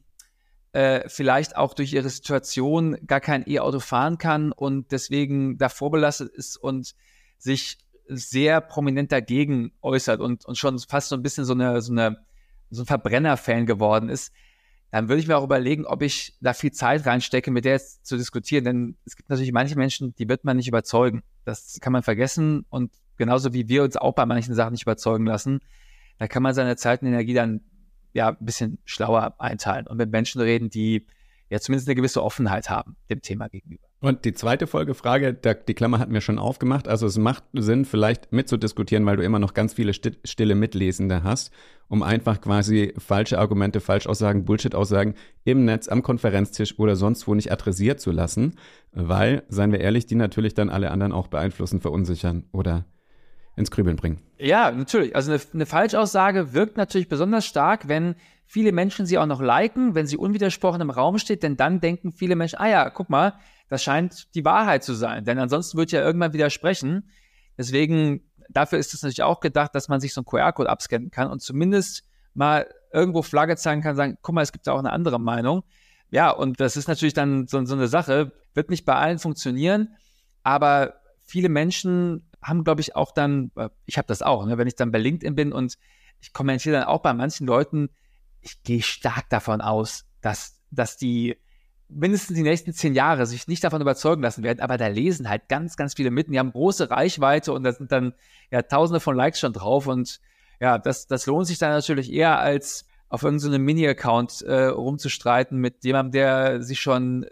Speaker 1: vielleicht auch durch ihre Situation gar kein E-Auto fahren kann und deswegen da vorbelastet ist und sich sehr prominent dagegen äußert und schon fast so ein bisschen so ein Verbrenner-Fan geworden ist, dann würde ich mir auch überlegen, ob ich da viel Zeit reinstecke, mit der jetzt zu diskutieren. Denn es gibt natürlich manche Menschen, die wird man nicht überzeugen. Das kann man vergessen. Und genauso wie wir uns auch bei manchen Sachen nicht überzeugen lassen, da kann man seine Zeit und Energie dann ja ein bisschen schlauer einteilen und mit Menschen reden, die ja zumindest eine gewisse Offenheit haben dem Thema gegenüber.
Speaker 2: Und die zweite Folgefrage, die Klammer hatten wir schon aufgemacht, also es macht Sinn, vielleicht mitzudiskutieren, weil du immer noch ganz viele stille Mitlesende hast, um einfach quasi falsche Argumente, Falschaussagen, Bullshit-Aussagen im Netz, am Konferenztisch oder sonst wo nicht adressiert zu lassen, weil, seien wir ehrlich, die natürlich dann alle anderen auch beeinflussen, verunsichern oder ins Grübeln bringen.
Speaker 1: Ja, natürlich. Also eine Falschaussage wirkt natürlich besonders stark, wenn viele Menschen sie auch noch liken, wenn sie unwidersprochen im Raum steht, denn dann denken viele Menschen, ah ja, guck mal, das scheint die Wahrheit zu sein, denn ansonsten wird ja irgendwann widersprechen. Deswegen, dafür ist es natürlich auch gedacht, dass man sich so einen QR-Code abscannen kann und zumindest mal irgendwo Flagge zeigen kann, sagen, guck mal, es gibt da auch eine andere Meinung. Ja, und das ist natürlich dann so eine Sache, wird nicht bei allen funktionieren, aber viele Menschen haben, glaube ich, auch dann, ich habe das auch, ne, wenn ich dann bei LinkedIn bin und ich kommentiere dann auch bei manchen Leuten, ich gehe stark davon aus, dass die mindestens die nächsten 10 Jahre sich nicht davon überzeugen lassen werden, aber da lesen halt ganz, ganz viele mit und die haben große Reichweite und da sind dann ja Tausende von Likes schon drauf und ja, das lohnt sich dann natürlich eher als auf irgendeinem Mini-Account rumzustreiten mit jemandem, der sich schon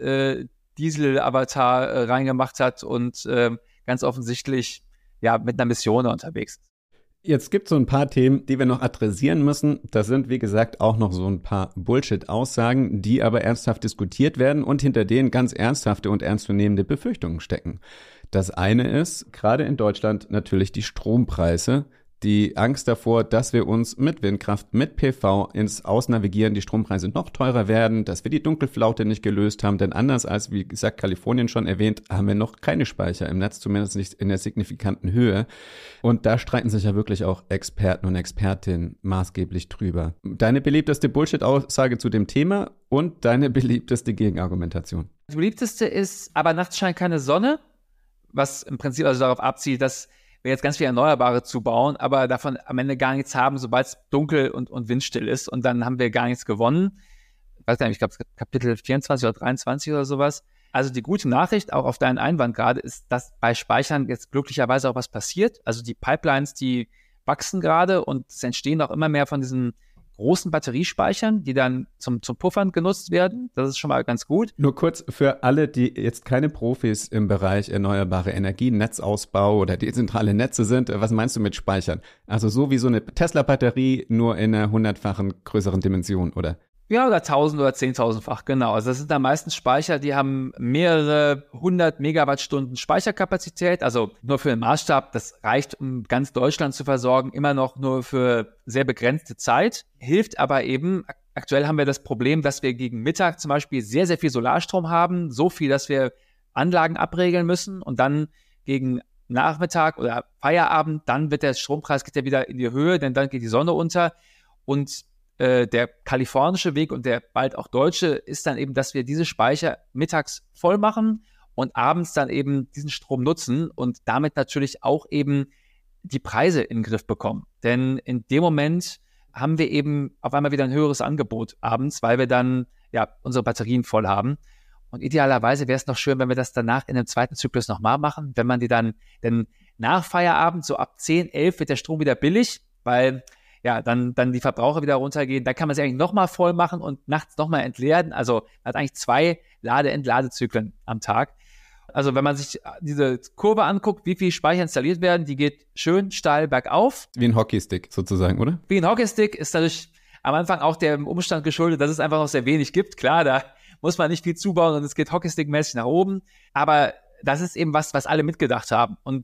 Speaker 1: Diesel-Avatar reingemacht hat und ganz offensichtlich ja mit einer Mission unterwegs ist.
Speaker 2: Jetzt gibt es so ein paar Themen, die wir noch adressieren müssen. Das sind, wie gesagt, auch noch so ein paar Bullshit-Aussagen, die aber ernsthaft diskutiert werden und hinter denen ganz ernsthafte und ernstzunehmende Befürchtungen stecken. Das eine ist, gerade in Deutschland, natürlich die Strompreise. Die Angst davor, dass wir uns mit Windkraft, mit PV ins Ausnavigieren, die Strompreise noch teurer werden, dass wir die Dunkelflaute nicht gelöst haben, denn anders als, wie gesagt, Kalifornien schon erwähnt, haben wir noch keine Speicher im Netz, zumindest nicht in der signifikanten Höhe. Und da streiten sich ja wirklich auch Experten und Expertinnen maßgeblich drüber. Deine beliebteste Bullshit-Aussage zu dem Thema und deine beliebteste Gegenargumentation?
Speaker 1: Die beliebteste ist, aber nachts scheint keine Sonne, was im Prinzip also darauf abzielt, dass wir jetzt ganz viele Erneuerbare zubauen, aber davon am Ende gar nichts haben, sobald es dunkel und windstill ist und dann haben wir gar nichts gewonnen. Ich weiß gar nicht, ich glaube Kapitel 24 oder 23 oder sowas. Also die gute Nachricht, auch auf deinen Einwand gerade, ist, dass bei Speichern jetzt glücklicherweise auch was passiert. Also die Pipelines, die wachsen gerade und es entstehen auch immer mehr von diesen großen Batteriespeichern, die dann zum Puffern genutzt werden. Das ist schon mal ganz gut.
Speaker 2: Nur kurz für alle, die jetzt keine Profis im Bereich erneuerbare Energien, Netzausbau oder dezentrale Netze sind, was meinst du mit Speichern? Also so wie so eine Tesla-Batterie, nur in einer 100-fachen größeren Dimension, oder?
Speaker 1: Ja, oder 1000 oder 10.000-fach, genau. Also das sind da meistens Speicher, die haben mehrere 100 Megawattstunden Speicherkapazität. Also nur für den Maßstab, das reicht, um ganz Deutschland zu versorgen, immer noch nur für sehr begrenzte Zeit. Hilft aber eben, aktuell haben wir das Problem, dass wir gegen Mittag zum Beispiel sehr, sehr viel Solarstrom haben. So viel, dass wir Anlagen abregeln müssen und dann gegen Nachmittag oder Feierabend, dann wird der Strompreis geht ja wieder in die Höhe, denn dann geht die Sonne unter und der kalifornische Weg und der bald auch deutsche ist dann eben, dass wir diese Speicher mittags voll machen und abends dann eben diesen Strom nutzen und damit natürlich auch eben die Preise in den Griff bekommen. Denn in dem Moment haben wir eben auf einmal wieder ein höheres Angebot abends, weil wir dann ja unsere Batterien voll haben. Und idealerweise wäre es noch schön, wenn wir das danach in einem zweiten Zyklus nochmal machen, wenn man die dann, denn nach Feierabend, so ab 10, 11 wird der Strom wieder billig, weil ja, dann die Verbraucher wieder runtergehen. Da kann man sie eigentlich nochmal voll machen und nachts nochmal entleeren. Also man hat eigentlich 2 Lade-Entladezyklen am Tag. Also wenn man sich diese Kurve anguckt, wie viel Speicher installiert werden, die geht schön steil bergauf.
Speaker 2: Wie ein Hockeystick sozusagen, oder?
Speaker 1: Wie ein Hockeystick ist dadurch am Anfang auch dem Umstand geschuldet, dass es einfach noch sehr wenig gibt. Klar, da muss man nicht viel zubauen und es geht Hockeystick-mäßig nach oben. Aber das ist eben was alle mitgedacht haben. Und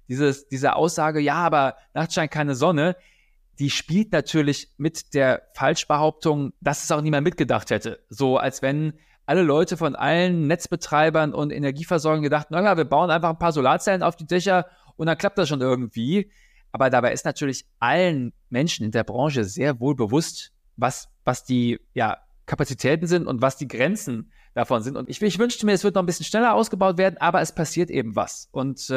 Speaker 1: diese Aussage, ja, aber nachts scheint keine Sonne, die spielt natürlich mit der Falschbehauptung, dass es auch niemand mitgedacht hätte. So als wenn alle Leute von allen Netzbetreibern und Energieversorgern gedacht, naja, wir bauen einfach ein paar Solarzellen auf die Dächer und dann klappt das schon irgendwie. Aber dabei ist natürlich allen Menschen in der Branche sehr wohl bewusst, was die Kapazitäten sind und was die Grenzen davon sind. Und ich wünschte mir, es wird noch ein bisschen schneller ausgebaut werden, aber es passiert eben was. Und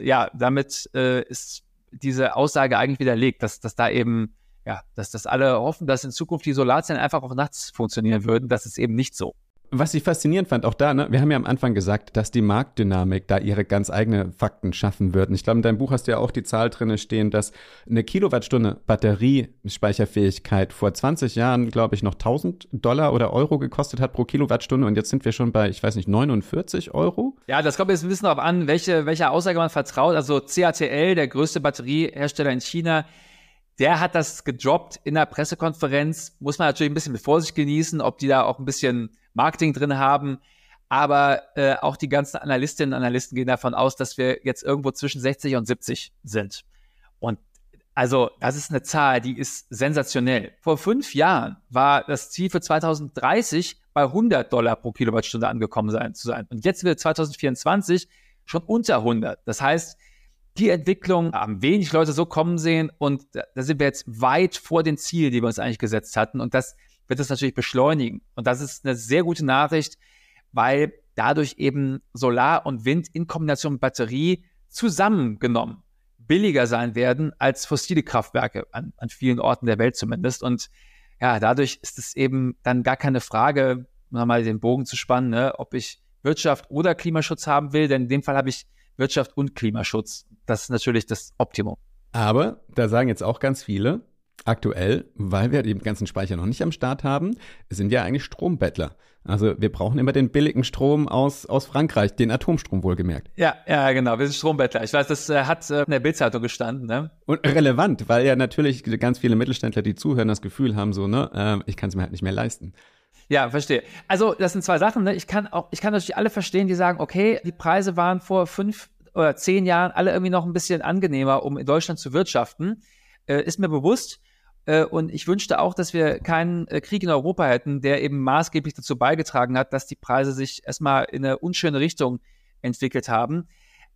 Speaker 1: damit ist diese Aussage eigentlich widerlegt, dass da eben, dass alle hoffen, dass in Zukunft die Solarzellen einfach auch nachts funktionieren würden. Das ist eben nicht so.
Speaker 2: Was ich faszinierend fand, auch da, ne, wir haben ja am Anfang gesagt, dass die Marktdynamik da ihre ganz eigene Fakten schaffen wird. Und ich glaube, in deinem Buch hast du ja auch die Zahl drin stehen, dass eine Kilowattstunde Batteriespeicherfähigkeit vor 20 Jahren, glaube ich, noch $1.000 oder Euro gekostet hat pro Kilowattstunde. Und jetzt sind wir schon bei, ich weiß nicht, 49 Euro?
Speaker 1: Ja, das kommt jetzt ein bisschen darauf an, welcher Aussage man vertraut. Also CATL, der größte Batteriehersteller in China, der hat das gedroppt in der Pressekonferenz. Muss man natürlich ein bisschen mit Vorsicht genießen, ob die da auch ein bisschen Marketing drin haben. Aber auch die ganzen Analystinnen und Analysten gehen davon aus, dass wir jetzt irgendwo zwischen 60 und 70 sind. Und also das ist eine Zahl, die ist sensationell. Vor 5 Jahren war das Ziel für 2030 bei $100 pro Kilowattstunde angekommen zu sein. Und jetzt wird 2024 schon unter 100. Das heißt, die Entwicklung haben wenig Leute so kommen sehen und da sind wir jetzt weit vor den Zielen, die wir uns eigentlich gesetzt hatten und das wird es natürlich beschleunigen. Und das ist eine sehr gute Nachricht, weil dadurch eben Solar und Wind in Kombination mit Batterie zusammengenommen billiger sein werden als fossile Kraftwerke, an vielen Orten der Welt zumindest. Und ja, dadurch ist es eben dann gar keine Frage, nochmal den Bogen zu spannen, ne, ob ich Wirtschaft oder Klimaschutz haben will, denn in dem Fall habe ich Wirtschaft und Klimaschutz. Das ist natürlich das Optimum.
Speaker 2: Aber da sagen jetzt auch ganz viele, aktuell, weil wir die ganzen Speicher noch nicht am Start haben, sind ja eigentlich Strombettler. Also wir brauchen immer den billigen Strom aus Frankreich, den Atomstrom wohlgemerkt.
Speaker 1: Ja, genau, wir sind Strombettler. Ich weiß, das hat in der Bild-Zeitung gestanden. Ne?
Speaker 2: Und relevant, weil ja natürlich ganz viele Mittelständler, die zuhören, das Gefühl haben, so, ich kann es mir halt nicht mehr leisten.
Speaker 1: Ja, verstehe. Also das sind zwei Sachen. Ne? Ich kann natürlich alle verstehen, die sagen, okay, die Preise waren vor 5 oder 10 Jahren alle irgendwie noch ein bisschen angenehmer, um in Deutschland zu wirtschaften. Ist mir bewusst. Und ich wünschte auch, dass wir keinen Krieg in Europa hätten, der eben maßgeblich dazu beigetragen hat, dass die Preise sich erstmal in eine unschöne Richtung entwickelt haben.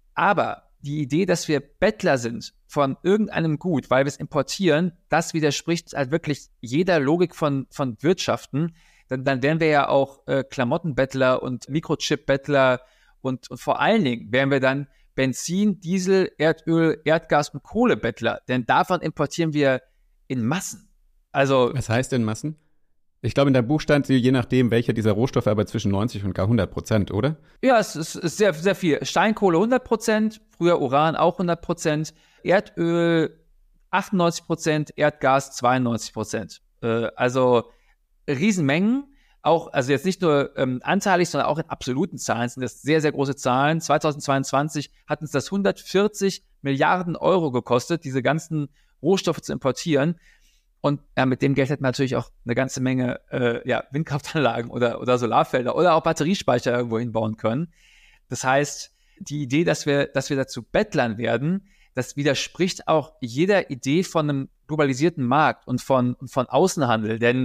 Speaker 1: Aber die Idee, dass wir Bettler sind von irgendeinem Gut, weil wir es importieren, das widerspricht halt wirklich jeder Logik von Wirtschaften. Dann wären wir ja auch Klamottenbettler und Mikrochip-Bettler und vor allen Dingen wären wir dann Benzin, Diesel, Erdöl, Erdgas und Kohlebettler. Denn davon importieren wir in Massen. Also,
Speaker 2: was heißt in Massen? Ich glaube, in der Buch stand je nachdem, welcher dieser Rohstoffe, aber zwischen 90 und gar 100%, oder?
Speaker 1: Ja, es ist sehr, sehr viel. Steinkohle 100%, früher Uran auch 100%, Erdöl 98%, Erdgas 92%. Also Riesenmengen. Auch, also jetzt nicht nur anteilig, sondern auch in absoluten Zahlen sind das sehr, sehr große Zahlen. 2022 hat uns das 140 Milliarden Euro gekostet, diese ganzen Rohstoffe zu importieren. Und mit dem Geld hätten wir natürlich auch eine ganze Menge Windkraftanlagen oder Solarfelder oder auch Batteriespeicher irgendwo hinbauen können. Das heißt, die Idee, dass wir dazu Bettlern werden, das widerspricht auch jeder Idee von einem globalisierten Markt und von Außenhandel. Denn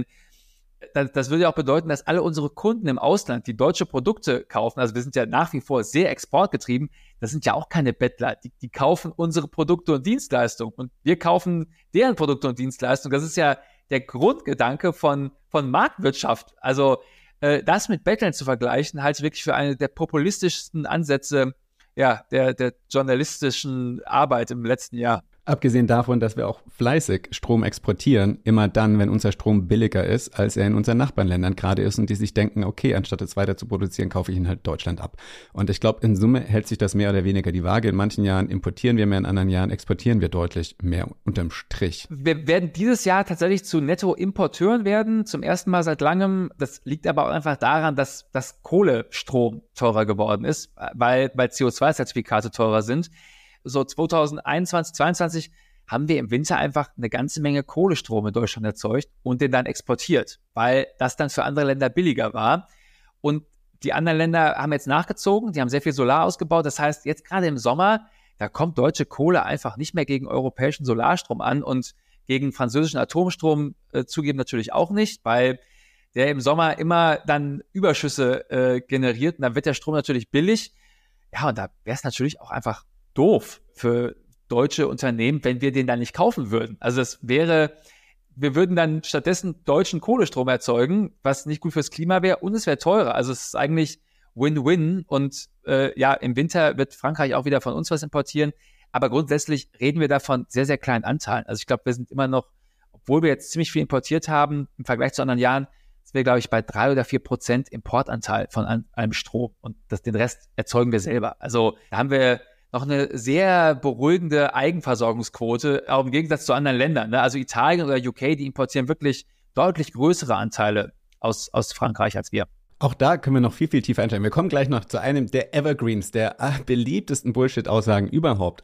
Speaker 1: das würde ja auch bedeuten, dass alle unsere Kunden im Ausland, die deutsche Produkte kaufen, also wir sind ja nach wie vor sehr exportgetrieben, das sind ja auch keine Bettler, die kaufen unsere Produkte und Dienstleistungen und wir kaufen deren Produkte und Dienstleistungen. Das ist ja der Grundgedanke von Marktwirtschaft. Also das mit Bettlern zu vergleichen, halte ich wirklich für eine der populistischsten Ansätze der journalistischen Arbeit im letzten Jahr.
Speaker 2: Abgesehen davon, dass wir auch fleißig Strom exportieren, immer dann, wenn unser Strom billiger ist, als er in unseren Nachbarländern gerade ist und die sich denken, okay, anstatt es weiter zu produzieren, kaufe ich ihn halt Deutschland ab. Und ich glaube, in Summe hält sich das mehr oder weniger die Waage. In manchen Jahren importieren wir mehr, in anderen Jahren exportieren wir deutlich mehr unterm Strich.
Speaker 1: Wir werden dieses Jahr tatsächlich zu Nettoimporteuren werden, zum ersten Mal seit langem. Das liegt aber auch einfach daran, dass das Kohlestrom teurer geworden ist, weil CO2-Zertifikate teurer sind. So 2021, 2022 haben wir im Winter einfach eine ganze Menge Kohlestrom in Deutschland erzeugt und den dann exportiert, weil das dann für andere Länder billiger war. Und die anderen Länder haben jetzt nachgezogen, die haben sehr viel Solar ausgebaut. Das heißt, jetzt gerade im Sommer da kommt deutsche Kohle einfach nicht mehr gegen europäischen Solarstrom an und gegen französischen Atomstrom zugeben natürlich auch nicht, weil der im Sommer immer dann Überschüsse generiert und dann wird der Strom natürlich billig. Ja, und da wäre es natürlich auch einfach doof für deutsche Unternehmen, wenn wir den dann nicht kaufen würden. Also wir würden dann stattdessen deutschen Kohlestrom erzeugen, was nicht gut fürs Klima wäre und es wäre teurer. Also es ist eigentlich Win-Win und im Winter wird Frankreich auch wieder von uns was importieren. Aber grundsätzlich reden wir davon sehr, sehr kleinen Anteilen. Also ich glaube, wir sind immer noch, obwohl wir jetzt ziemlich viel importiert haben, im Vergleich zu anderen Jahren, sind wir, glaube ich, bei 3 oder 4% Importanteil von einem Strom. Und den Rest erzeugen wir selber. Also da haben wir noch eine sehr beruhigende Eigenversorgungsquote, auch im Gegensatz zu anderen Ländern. Ne? Also Italien oder UK, die importieren wirklich deutlich größere Anteile aus Frankreich als wir.
Speaker 2: Auch da können wir noch viel, viel tiefer einsteigen. Wir kommen gleich noch zu einem der Evergreens, der beliebtesten Bullshit-Aussagen überhaupt.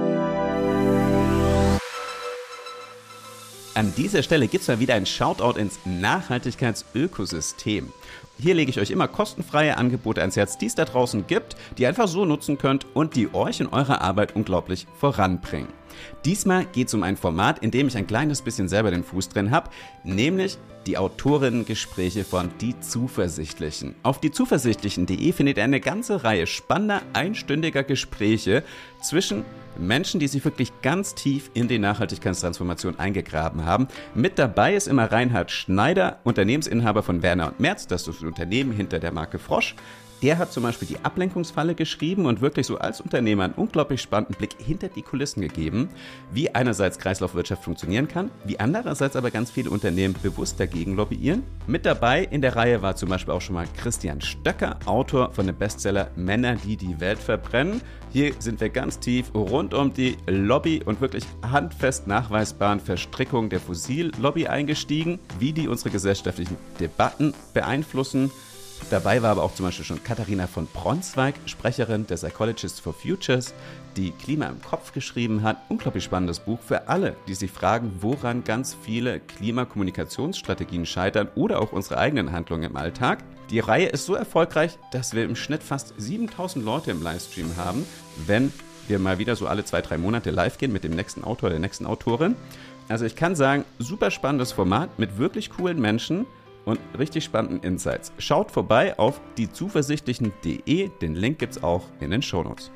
Speaker 2: An dieser Stelle gibt es mal wieder ein Shoutout ins Nachhaltigkeitsökosystem. Hier lege ich euch immer kostenfreie Angebote ans Herz, die es da draußen gibt, die ihr einfach so nutzen könnt und die euch in eurer Arbeit unglaublich voranbringen. Diesmal geht es um ein Format, in dem ich ein kleines bisschen selber den Fuß drin habe, nämlich die Autorinnengespräche von Die Zuversichtlichen. Auf diezuversichtlichen.de findet ihr eine ganze Reihe spannender, einstündiger Gespräche zwischen Menschen, die sich wirklich ganz tief in die Nachhaltigkeitstransformation eingegraben haben. Mit dabei ist immer Reinhard Schneider, Unternehmensinhaber von Werner und Merz, das ist das Unternehmen hinter der Marke Frosch. Der hat zum Beispiel die Ablenkungsfalle geschrieben und wirklich so als Unternehmer einen unglaublich spannenden Blick hinter die Kulissen gegeben, wie einerseits Kreislaufwirtschaft funktionieren kann, wie andererseits aber ganz viele Unternehmen bewusst dagegen lobbyieren. Mit dabei in der Reihe war zum Beispiel auch schon mal Christian Stöcker, Autor von dem Bestseller Männer, die die Welt verbrennen. Hier sind wir ganz tief rund um die Lobby und wirklich handfest nachweisbaren Verstrickungen der Fossillobby eingestiegen, wie die unsere gesellschaftlichen Debatten beeinflussen. Dabei war aber auch zum Beispiel schon Katharina von Bronsweig, Sprecherin der Psychologists for Futures, die Klima im Kopf geschrieben hat. Unglaublich spannendes Buch für alle, die sich fragen, woran ganz viele Klimakommunikationsstrategien scheitern oder auch unsere eigenen Handlungen im Alltag. Die Reihe ist so erfolgreich, dass wir im Schnitt fast 7000 Leute im Livestream haben, wenn wir mal wieder so alle 2-3 Monate live gehen mit dem nächsten Autor, der nächsten Autorin. Also ich kann sagen, super spannendes Format mit wirklich coolen Menschen und richtig spannenden Insights. Schaut vorbei auf diezuversichtlichen.de, den Link gibt's auch in den Shownotes.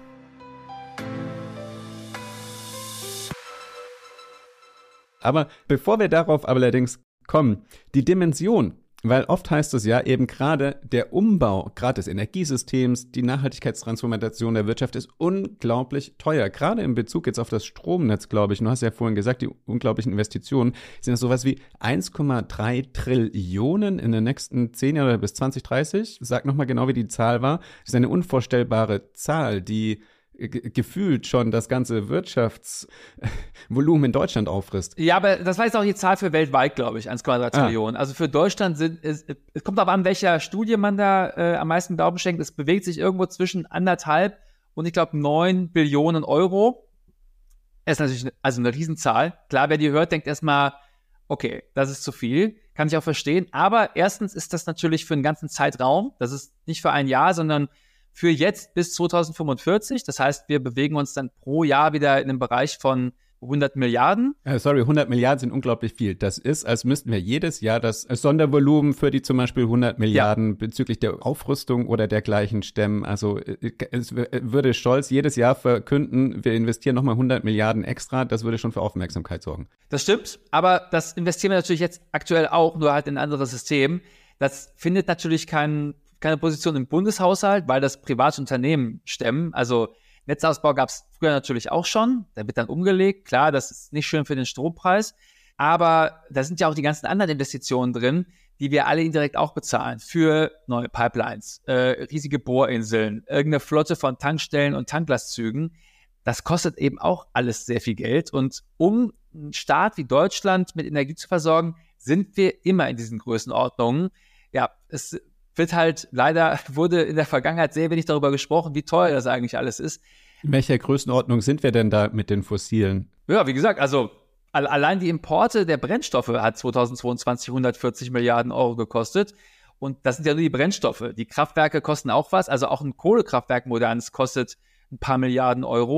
Speaker 2: Aber bevor wir darauf allerdings kommen, die Dimension, weil oft heißt es ja eben gerade der Umbau, gerade des Energiesystems, die Nachhaltigkeitstransformation der Wirtschaft ist unglaublich teuer. Gerade in Bezug jetzt auf das Stromnetz, glaube ich, du hast ja vorhin gesagt, die unglaublichen Investitionen sind das sowas wie 1,3 Trillionen in den nächsten 10 Jahren oder bis 2030. Sag nochmal genau, wie die Zahl war. Das ist eine unvorstellbare Zahl, die gefühlt schon das ganze Wirtschaftsvolumen in Deutschland auffrisst.
Speaker 1: Ja, aber das war jetzt auch die Zahl für weltweit, glaube ich, 1,3 Trillionen. Also für Deutschland es kommt darauf an, welcher Studie man da am meisten Glauben schenkt. Es bewegt sich irgendwo zwischen 1,5 und ich glaube 9 Billionen Euro. Das ist natürlich eine Riesenzahl. Klar, wer die hört, denkt erstmal, okay, das ist zu viel. Kann ich auch verstehen. Aber erstens ist das natürlich für einen ganzen Zeitraum. Das ist nicht für ein Jahr, sondern für jetzt bis 2045. Das heißt, wir bewegen uns dann pro Jahr wieder in einem Bereich von 100 Milliarden.
Speaker 2: 100 Milliarden sind unglaublich viel. Das ist, als müssten wir jedes Jahr das Sondervolumen für die zum Beispiel 100 Milliarden bezüglich der Aufrüstung oder dergleichen stemmen. Also es würde Scholz jedes Jahr verkünden, wir investieren nochmal 100 Milliarden extra. Das würde schon für Aufmerksamkeit sorgen.
Speaker 1: Das stimmt, aber das investieren wir natürlich jetzt aktuell auch, nur halt in ein anderes System. Das findet natürlich keine Position im Bundeshaushalt, weil das private Unternehmen stemmen. Also Netzausbau gab es früher natürlich auch schon. Der wird dann umgelegt. Klar, das ist nicht schön für den Strompreis. Aber da sind ja auch die ganzen anderen Investitionen drin, die wir alle indirekt auch bezahlen. Für neue Pipelines, riesige Bohrinseln, irgendeine Flotte von Tankstellen und Tanklastzügen. Das kostet eben auch alles sehr viel Geld. Und um einen Staat wie Deutschland mit Energie zu versorgen, sind wir immer in diesen Größenordnungen. Ja, es wurde in der Vergangenheit sehr wenig darüber gesprochen, wie teuer das eigentlich alles ist.
Speaker 2: In welcher Größenordnung sind wir denn da mit den Fossilen?
Speaker 1: Ja, wie gesagt, also allein die Importe der Brennstoffe hat 2022 140 Milliarden Euro gekostet. Und das sind ja nur die Brennstoffe. Die Kraftwerke kosten auch was. Also auch ein Kohlekraftwerk modernes kostet ein paar Milliarden Euro.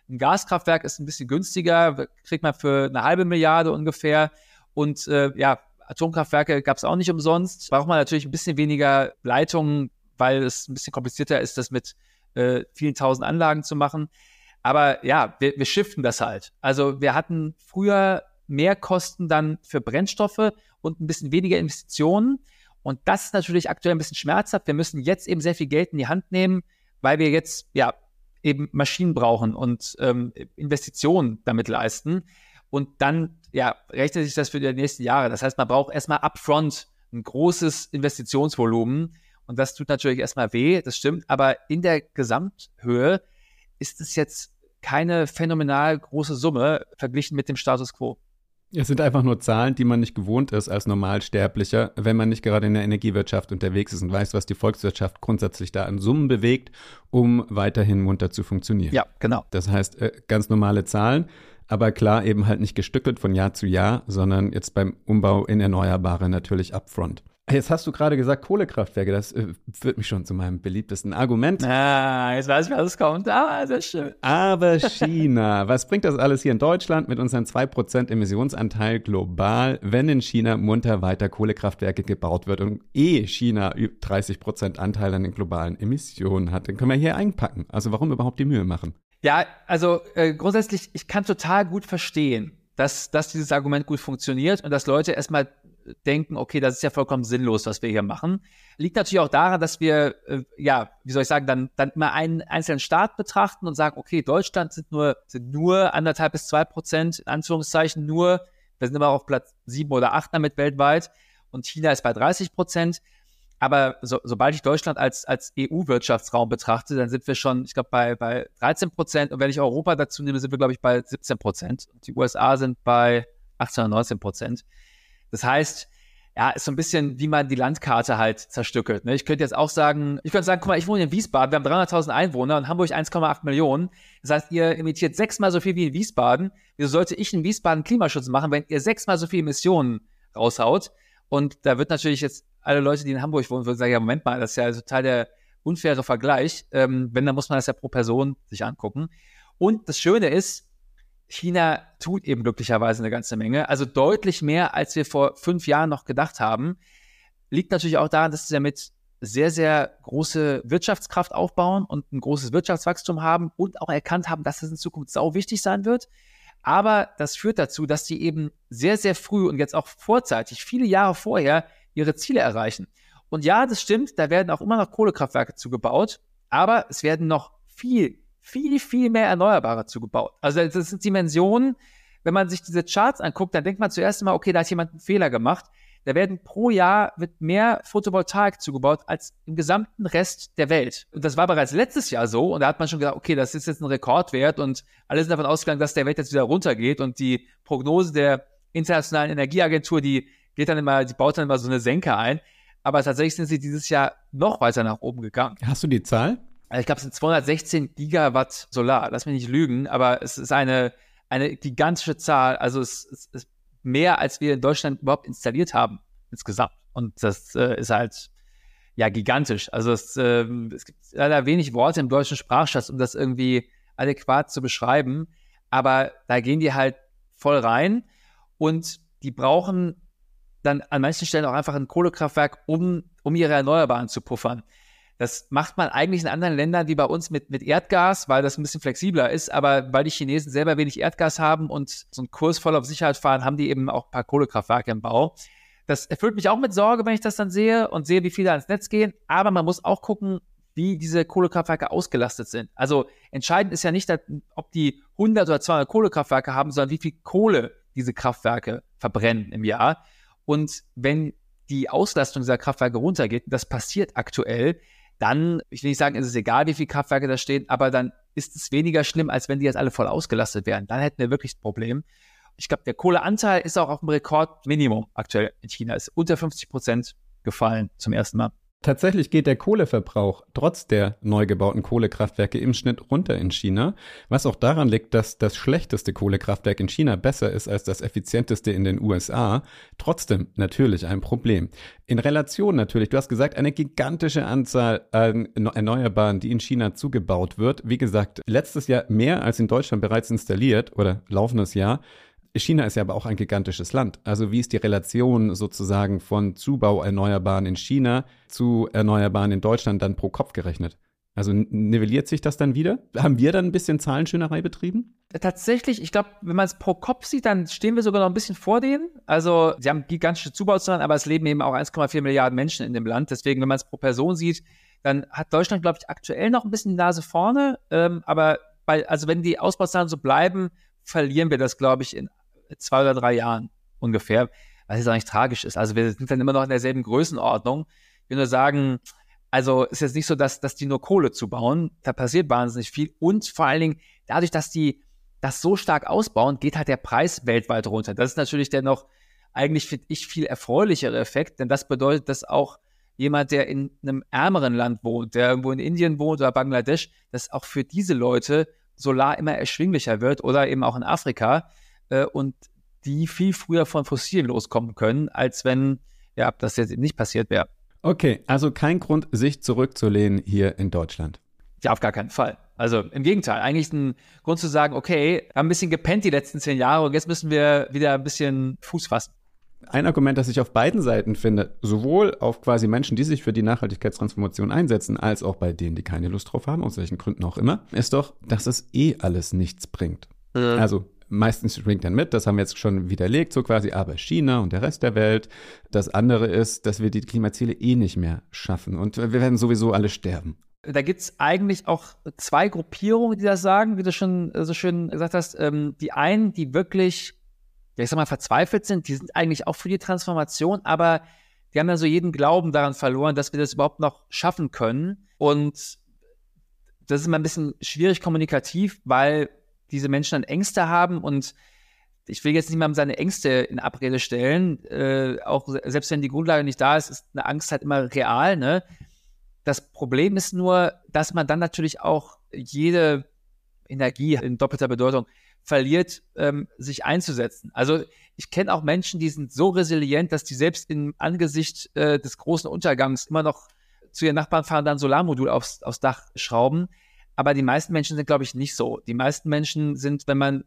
Speaker 1: Ein Gaskraftwerk ist ein bisschen günstiger, kriegt man für 1,5 Milliarde ungefähr. Und Atomkraftwerke gab es auch nicht umsonst. Braucht man natürlich ein bisschen weniger Leitungen, weil es ein bisschen komplizierter ist, das mit vielen tausend Anlagen zu machen. Aber ja, wir shiften das halt. Also wir hatten früher mehr Kosten dann für Brennstoffe und ein bisschen weniger Investitionen. Und das ist natürlich aktuell ein bisschen schmerzhaft. Wir müssen jetzt eben sehr viel Geld in die Hand nehmen, weil wir jetzt eben Maschinen brauchen und Investitionen damit leisten. Und dann rechnet sich das für die nächsten Jahre. Das heißt, man braucht erstmal upfront ein großes Investitionsvolumen. Und das tut natürlich erstmal weh, das stimmt. Aber in der Gesamthöhe ist es jetzt keine phänomenal große Summe verglichen mit dem Status quo.
Speaker 2: Es sind einfach nur Zahlen, die man nicht gewohnt ist als Normalsterblicher, wenn man nicht gerade in der Energiewirtschaft unterwegs ist und weiß, was die Volkswirtschaft grundsätzlich da an Summen bewegt, um weiterhin munter zu funktionieren.
Speaker 1: Ja, genau.
Speaker 2: Das heißt, ganz normale Zahlen, aber klar eben halt nicht gestückelt von Jahr zu Jahr, sondern jetzt beim Umbau in Erneuerbare natürlich upfront. Jetzt hast du gerade gesagt, Kohlekraftwerke, das führt mich schon zu meinem beliebtesten Argument.
Speaker 1: Jetzt weiß ich, was kommt. Sehr schön.
Speaker 2: Aber China, was bringt das alles hier in Deutschland mit unseren 2% Emissionsanteil global, wenn in China munter weiter Kohlekraftwerke gebaut wird und China 30% Anteil an den globalen Emissionen hat? Dann können wir hier einpacken. Also warum überhaupt die Mühe machen?
Speaker 1: Ja, also grundsätzlich, ich kann total gut verstehen, dass dieses Argument gut funktioniert und dass Leute erstmal denken, okay, das ist ja vollkommen sinnlos, was wir hier machen. Liegt natürlich auch daran, dass wir, dann immer einen einzelnen Staat betrachten und sagen, okay, Deutschland sind nur 1,5 bis 2%, in Anführungszeichen nur. Wir sind immer auf Platz 7 oder 8 damit weltweit und China ist bei 30%. Aber sobald ich Deutschland als EU-Wirtschaftsraum betrachte, dann sind wir schon, ich glaube, bei 13%. Und wenn ich Europa dazu nehme, sind wir, glaube ich, bei 17%. Und die USA sind bei 18 oder 19%. Das heißt, ist so ein bisschen, wie man die Landkarte halt zerstückelt. Ne? Ich könnte sagen, guck mal, ich wohne in Wiesbaden, wir haben 300.000 Einwohner und Hamburg 1,8 Millionen. Das heißt, ihr emittiert 6-mal so viel wie in Wiesbaden. Wieso sollte ich in Wiesbaden Klimaschutz machen, wenn ihr 6-mal so viel Emissionen raushaut? Und da wird natürlich jetzt alle Leute, die in Hamburg wohnen, würden sagen, ja, Moment mal, das ist ja total der unfaire Vergleich. Wenn, dann muss man das ja pro Person sich angucken. Und das Schöne ist, China tut eben glücklicherweise eine ganze Menge, also deutlich mehr, als wir vor 5 Jahren noch gedacht haben. Liegt natürlich auch daran, dass sie damit sehr, sehr große Wirtschaftskraft aufbauen und ein großes Wirtschaftswachstum haben und auch erkannt haben, dass es in Zukunft sau wichtig sein wird. Aber das führt dazu, dass sie eben sehr, sehr früh und jetzt auch vorzeitig, viele Jahre vorher, ihre Ziele erreichen. Und ja, das stimmt, da werden auch immer noch Kohlekraftwerke zugebaut, aber es werden noch viel mehr Erneuerbare zugebaut. Also das sind Dimensionen, wenn man sich diese Charts anguckt, dann denkt man zuerst mal, okay, da hat jemand einen Fehler gemacht. Da wird mehr Photovoltaik zugebaut als im gesamten Rest der Welt. Und das war bereits letztes Jahr so. Und da hat man schon gesagt, okay, das ist jetzt ein Rekordwert. Und alle sind davon ausgegangen, dass der Wert jetzt wieder runtergeht. Und die Prognose der Internationalen Energieagentur, die baut dann immer so eine Senke ein. Aber tatsächlich sind sie dieses Jahr noch weiter nach oben gegangen.
Speaker 2: Hast du die Zahl?
Speaker 1: Ich glaube, es sind 216 Gigawatt Solar. Lass mich nicht lügen, aber es ist eine gigantische Zahl. Also es ist mehr, als wir in Deutschland überhaupt installiert haben insgesamt. Und das ist halt gigantisch. Also es gibt leider wenig Worte im deutschen Sprachschatz, um das irgendwie adäquat zu beschreiben. Aber da gehen die halt voll rein und die brauchen dann an manchen Stellen auch einfach ein Kohlekraftwerk, um ihre Erneuerbaren zu puffern. Das macht man eigentlich in anderen Ländern wie bei uns mit Erdgas, weil das ein bisschen flexibler ist. Aber weil die Chinesen selber wenig Erdgas haben und so einen Kurs voll auf Sicherheit fahren, haben die eben auch ein paar Kohlekraftwerke im Bau. Das erfüllt mich auch mit Sorge, wenn ich das dann sehe und sehe, wie viele ans Netz gehen. Aber man muss auch gucken, wie diese Kohlekraftwerke ausgelastet sind. Also entscheidend ist ja nicht, ob die 100 oder 200 Kohlekraftwerke haben, sondern wie viel Kohle diese Kraftwerke verbrennen im Jahr. Und wenn die Auslastung dieser Kraftwerke runtergeht, das passiert aktuell, dann, ich will nicht sagen, ist es egal, wie viele Kraftwerke da stehen, aber dann ist es weniger schlimm, als wenn die jetzt alle voll ausgelastet wären. Dann hätten wir wirklich ein Problem. Ich glaube, der Kohleanteil ist auch auf dem Rekordminimum aktuell in China. Ist unter 50% gefallen zum ersten Mal.
Speaker 2: Tatsächlich geht der Kohleverbrauch trotz der neu gebauten Kohlekraftwerke im Schnitt runter in China, was auch daran liegt, dass das schlechteste Kohlekraftwerk in China besser ist als das effizienteste in den USA. Trotzdem natürlich ein Problem. In Relation natürlich, du hast gesagt, eine gigantische Anzahl an Erneuerbaren, die in China zugebaut wird. Wie gesagt, letztes Jahr mehr als in Deutschland bereits installiert oder laufendes Jahr. China ist ja aber auch ein gigantisches Land. Also wie ist die Relation sozusagen von Zubau Erneuerbaren in China zu Erneuerbaren in Deutschland dann pro Kopf gerechnet? Also nivelliert sich das dann wieder? Haben wir dann ein bisschen Zahlenschönerei betrieben?
Speaker 1: Tatsächlich, ich glaube, wenn man es pro Kopf sieht, dann stehen wir sogar noch ein bisschen vor denen. Also sie haben gigantische Zubauzahlen, aber es leben eben auch 1,4 Milliarden Menschen in dem Land. Deswegen, wenn man es pro Person sieht, dann hat Deutschland, glaube ich, aktuell noch ein bisschen die Nase vorne. Aber wenn die Ausbauzahlen so bleiben, verlieren wir das, glaube ich, in 2 oder 3 Jahren ungefähr, was jetzt auch nicht tragisch ist. Also wir sind dann immer noch in derselben Größenordnung. Ich will nur sagen, also ist jetzt nicht so, dass die nur Kohle zubauen. Da passiert wahnsinnig viel. Und vor allen Dingen, dadurch, dass die das so stark ausbauen, geht halt der Preis weltweit runter. Das ist natürlich der noch eigentlich, finde ich, viel erfreulichere Effekt, denn das bedeutet, dass auch jemand, der in einem ärmeren Land wohnt, der irgendwo in Indien wohnt oder Bangladesch, dass auch für diese Leute Solar immer erschwinglicher wird oder eben auch in Afrika. Und die viel früher von Fossilen loskommen können, als wenn das jetzt nicht passiert wäre.
Speaker 2: Okay, also kein Grund, sich zurückzulehnen hier in Deutschland.
Speaker 1: Ja, auf gar keinen Fall. Also im Gegenteil, eigentlich ein Grund zu sagen, okay, wir haben ein bisschen gepennt die letzten 10 Jahre und jetzt müssen wir wieder ein bisschen Fuß fassen.
Speaker 2: Ein Argument, das ich auf beiden Seiten finde, sowohl auf quasi Menschen, die sich für die Nachhaltigkeitstransformation einsetzen, als auch bei denen, die keine Lust drauf haben, aus welchen Gründen auch immer, ist doch, dass es alles nichts bringt. Also meistens springt dann mit, das haben wir jetzt schon widerlegt, so quasi, aber China und der Rest der Welt. Das andere ist, dass wir die Klimaziele nicht mehr schaffen und wir werden sowieso alle sterben.
Speaker 1: Da gibt es eigentlich auch 2 Gruppierungen, die das sagen, wie du schon so schön gesagt hast. Die einen, die wirklich, ich sag mal, verzweifelt sind, die sind eigentlich auch für die Transformation, aber die haben ja so jeden Glauben daran verloren, dass wir das überhaupt noch schaffen können. Und das ist immer ein bisschen schwierig kommunikativ, weil diese Menschen dann Ängste haben und ich will jetzt nicht mal seine Ängste in Abrede stellen, auch selbst wenn die Grundlage nicht da ist, ist eine Angst halt immer real, ne? Das Problem ist nur, dass man dann natürlich auch jede Energie in doppelter Bedeutung verliert, sich einzusetzen. Also ich kenne auch Menschen, die sind so resilient, dass die selbst im Angesicht des großen Untergangs immer noch zu ihren Nachbarn fahren, dann ein Solarmodul aufs Dach schrauben. Aber die meisten Menschen sind, glaube ich, nicht so. Die meisten Menschen sind, wenn man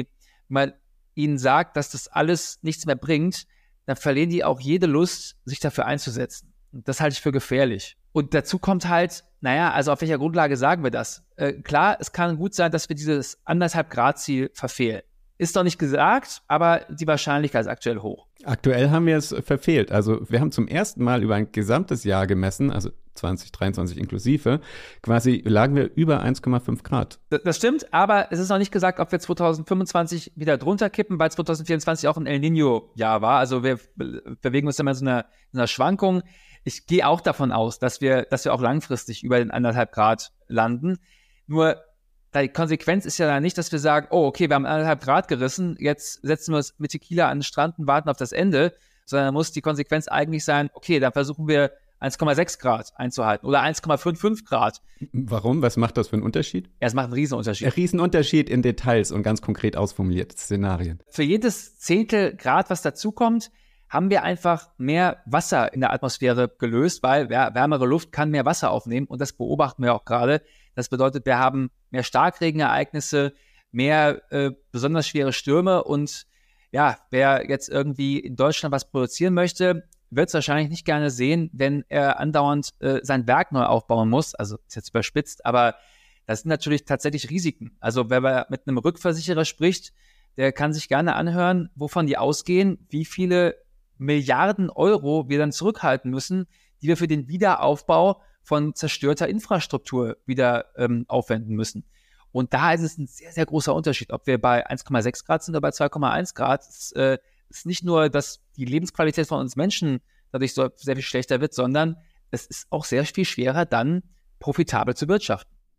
Speaker 1: ihnen sagt, dass das alles nichts mehr bringt, dann verlieren die auch jede Lust, sich dafür einzusetzen. Und das halte ich für gefährlich. Und dazu kommt halt, also auf welcher Grundlage sagen wir das? Klar, es kann gut sein, dass wir dieses 1,5-Grad-Ziel verfehlen. Ist doch nicht gesagt, aber die Wahrscheinlichkeit ist aktuell hoch.
Speaker 2: Aktuell haben wir es verfehlt. Also wir haben zum ersten Mal über ein gesamtes Jahr gemessen, also 2023 inklusive, quasi lagen wir über 1,5 Grad.
Speaker 1: Das stimmt, aber es ist noch nicht gesagt, ob wir 2025 wieder drunter kippen, weil 2024 auch ein El Niño-Jahr war. Also wir bewegen uns immer in so einer Schwankung. Ich gehe auch davon aus, dass wir auch langfristig über den 1,5 Grad landen. Nur die Konsequenz ist ja dann nicht, dass wir sagen, oh, okay, wir haben 1,5 Grad gerissen, jetzt setzen wir uns mit Tequila an den Strand und warten auf das Ende, sondern muss die Konsequenz eigentlich sein, okay, dann versuchen wir 1,6 Grad einzuhalten oder 1,55 Grad.
Speaker 2: Warum? Was macht das für einen Unterschied?
Speaker 1: Ja, es macht einen Riesenunterschied.
Speaker 2: Ein Riesenunterschied in Details und ganz konkret ausformulierte Szenarien.
Speaker 1: Für jedes Zehntel Grad, was dazukommt, haben wir einfach mehr Wasser in der Atmosphäre gelöst, weil wärmere Luft kann mehr Wasser aufnehmen und das beobachten wir auch gerade. Das bedeutet, wir haben mehr Starkregenereignisse, mehr besonders schwere Stürme und ja, wer jetzt irgendwie in Deutschland was produzieren möchte, wird es wahrscheinlich nicht gerne sehen, wenn er andauernd sein Werk neu aufbauen muss. Also ist jetzt überspitzt, aber das sind natürlich tatsächlich Risiken. Also wer mit einem Rückversicherer spricht, der kann sich gerne anhören, wovon die ausgehen, wie viele Milliarden Euro wir dann zurückhalten müssen, die wir für den Wiederaufbau von zerstörter Infrastruktur wieder aufwenden müssen. Und da ist es ein sehr, sehr großer Unterschied, ob wir bei 1,6 Grad sind oder bei 2,1 Grad. Es ist nicht nur, dass die Lebensqualität von uns Menschen dadurch so sehr viel schlechter wird, sondern es ist auch sehr viel schwerer, dann profitabel zu wirtschaften.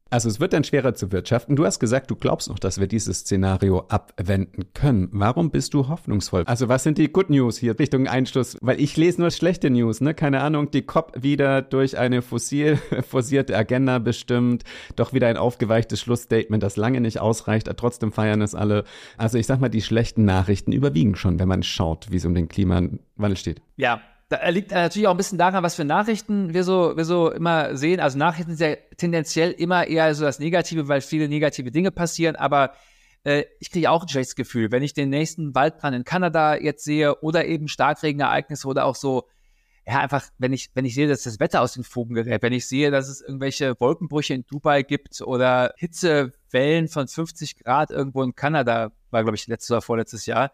Speaker 2: Also es wird dann schwerer zu wirtschaften. Du hast gesagt, du glaubst noch, dass wir dieses Szenario abwenden können. Warum bist du hoffnungsvoll? Also was sind die Good News hier Richtung Einschluss? Weil ich lese nur schlechte News, ne? Keine Ahnung, die COP wieder durch eine forcierte Agenda bestimmt, doch wieder ein aufgeweichtes Schlussstatement, das lange nicht ausreicht, trotzdem feiern es alle. Also ich sag mal, die schlechten Nachrichten überwiegen schon, wenn man schaut, wie es um den Klimawandel steht.
Speaker 1: Ja. Da liegt natürlich auch ein bisschen daran, was für Nachrichten wir so immer sehen. Also Nachrichten sind ja tendenziell immer eher so das Negative, weil viele negative Dinge passieren. Aber ich kriege auch ein schlechtes Gefühl, wenn ich den nächsten Waldbrand in Kanada jetzt sehe oder eben Starkregenereignisse oder auch so, ja einfach, wenn ich sehe, dass das Wetter aus den Fugen gerät, wenn ich sehe, dass es irgendwelche Wolkenbrüche in Dubai gibt oder Hitzewellen von 50 Grad irgendwo in Kanada, war glaube ich letztes oder vorletztes Jahr.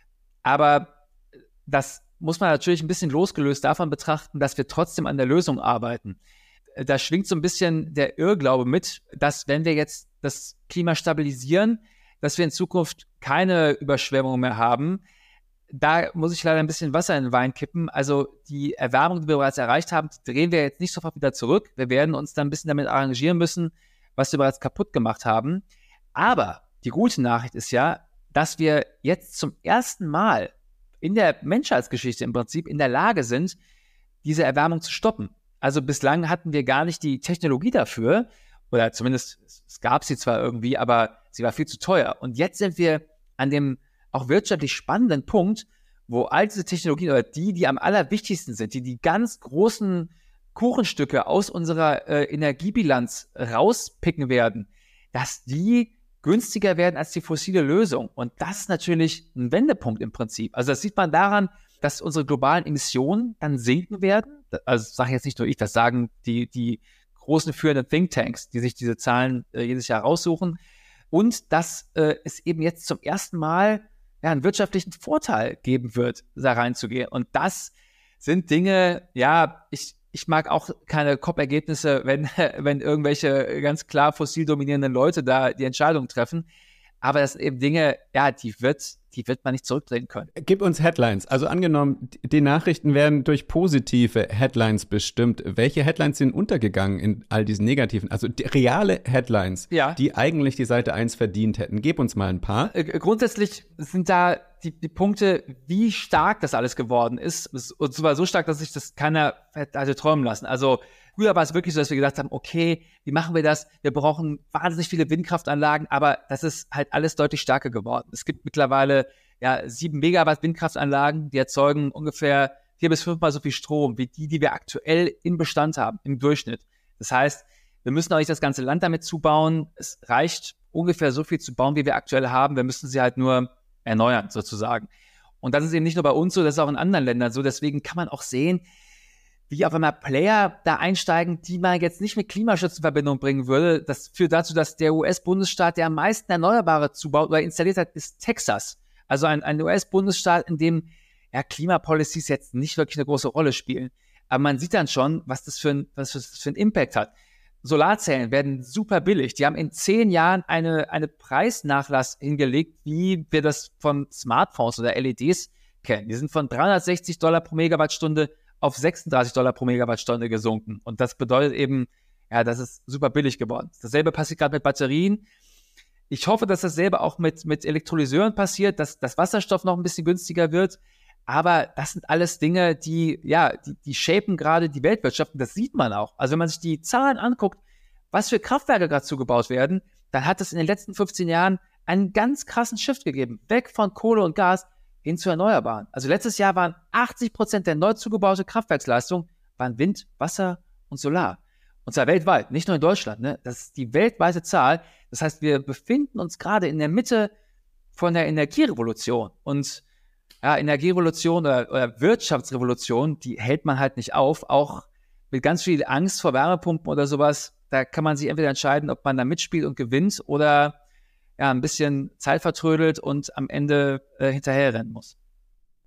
Speaker 1: Aber das muss man natürlich ein bisschen losgelöst davon betrachten, dass wir trotzdem an der Lösung arbeiten. Da schwingt so ein bisschen der Irrglaube mit, dass wenn wir jetzt das Klima stabilisieren, dass wir in Zukunft keine Überschwemmungen mehr haben. Da muss ich leider ein bisschen Wasser in den Wein kippen. Also die Erwärmung, die wir bereits erreicht haben, drehen wir jetzt nicht sofort wieder zurück. Wir werden uns dann ein bisschen damit arrangieren müssen, was wir bereits kaputt gemacht haben. Aber die gute Nachricht ist ja, dass wir jetzt zum ersten Mal in der Menschheitsgeschichte im Prinzip in der Lage sind, diese Erwärmung zu stoppen. Also bislang hatten wir gar nicht die Technologie dafür, oder zumindest es gab sie zwar irgendwie, aber sie war viel zu teuer. Und jetzt sind wir an dem auch wirtschaftlich spannenden Punkt, wo all diese Technologien oder die am allerwichtigsten sind, die ganz großen Kuchenstücke aus unserer Energiebilanz rauspicken werden, dass die günstiger werden als die fossile Lösung. Und das ist natürlich ein Wendepunkt im Prinzip. Also das sieht man daran, dass unsere globalen Emissionen dann sinken werden. Also das sage jetzt nicht nur ich, das sagen die großen führenden Thinktanks, die sich diese Zahlen jedes Jahr raussuchen. Und dass es eben jetzt zum ersten Mal einen wirtschaftlichen Vorteil geben wird, da reinzugehen. Und das sind Dinge, ich mag auch keine COP-Ergebnisse, wenn irgendwelche ganz klar fossil dominierenden Leute da die Entscheidungen treffen. Aber das sind eben Dinge, die wird man nicht zurückdrehen können.
Speaker 2: Gib uns Headlines. Also angenommen, die Nachrichten werden durch positive Headlines bestimmt. Welche Headlines sind untergegangen in all diesen negativen? Also die reale Headlines, die eigentlich die Seite 1 verdient hätten. Gib uns mal ein paar.
Speaker 1: Grundsätzlich sind da die Punkte, wie stark das alles geworden ist. Und zwar so stark, dass sich das keiner hätte träumen lassen. Also früher war es wirklich so, dass wir gedacht haben, okay, wie machen wir das? Wir brauchen wahnsinnig viele Windkraftanlagen, aber das ist halt alles deutlich stärker geworden. Es gibt mittlerweile 7 Megawatt Windkraftanlagen, die erzeugen ungefähr 4 bis 5 Mal so viel Strom wie die wir aktuell im Bestand haben, im Durchschnitt. Das heißt, wir müssen auch nicht das ganze Land damit zubauen. Es reicht ungefähr so viel zu bauen, wie wir aktuell haben. Wir müssen sie halt nur erneuern, sozusagen. Und das ist eben nicht nur bei uns so, das ist auch in anderen Ländern so. Deswegen kann man auch sehen, wie auf einmal Player da einsteigen, die man jetzt nicht mit Klimaschutz in Verbindung bringen würde. Das führt dazu, dass der US-Bundesstaat, der am meisten Erneuerbare zubaut oder installiert hat, ist Texas. Also ein US-Bundesstaat, in dem Klimapolicies jetzt nicht wirklich eine große Rolle spielen. Aber man sieht dann schon, was das für ein Impact hat. Solarzellen werden super billig. Die haben in 10 Jahren eine Preisnachlass hingelegt, wie wir das von Smartphones oder LEDs kennen. Die sind von $360 pro Megawattstunde auf $36 pro Megawattstunde gesunken. Und das bedeutet eben, das ist super billig geworden. Dasselbe passiert gerade mit Batterien. Ich hoffe, dass dasselbe auch mit Elektrolyseuren passiert, dass das Wasserstoff noch ein bisschen günstiger wird. Aber das sind alles Dinge, die shapen gerade die Weltwirtschaft. Und das sieht man auch. Also wenn man sich die Zahlen anguckt, was für Kraftwerke gerade zugebaut werden, dann hat es in den letzten 15 Jahren einen ganz krassen Shift gegeben. Weg von Kohle und Gas hin zu Erneuerbaren. Also letztes Jahr waren 80% der neu zugebaute Kraftwerksleistung waren Wind, Wasser und Solar. Und zwar weltweit, nicht nur in Deutschland. Ne? Das ist die weltweite Zahl. Das heißt, wir befinden uns gerade in der Mitte von der Energierevolution. Und Energierevolution oder Wirtschaftsrevolution, die hält man halt nicht auf. Auch mit ganz viel Angst vor Wärmepumpen oder sowas. Da kann man sich entweder entscheiden, ob man da mitspielt und gewinnt oder ein bisschen Zeit vertrödelt und am Ende hinterherrennen muss.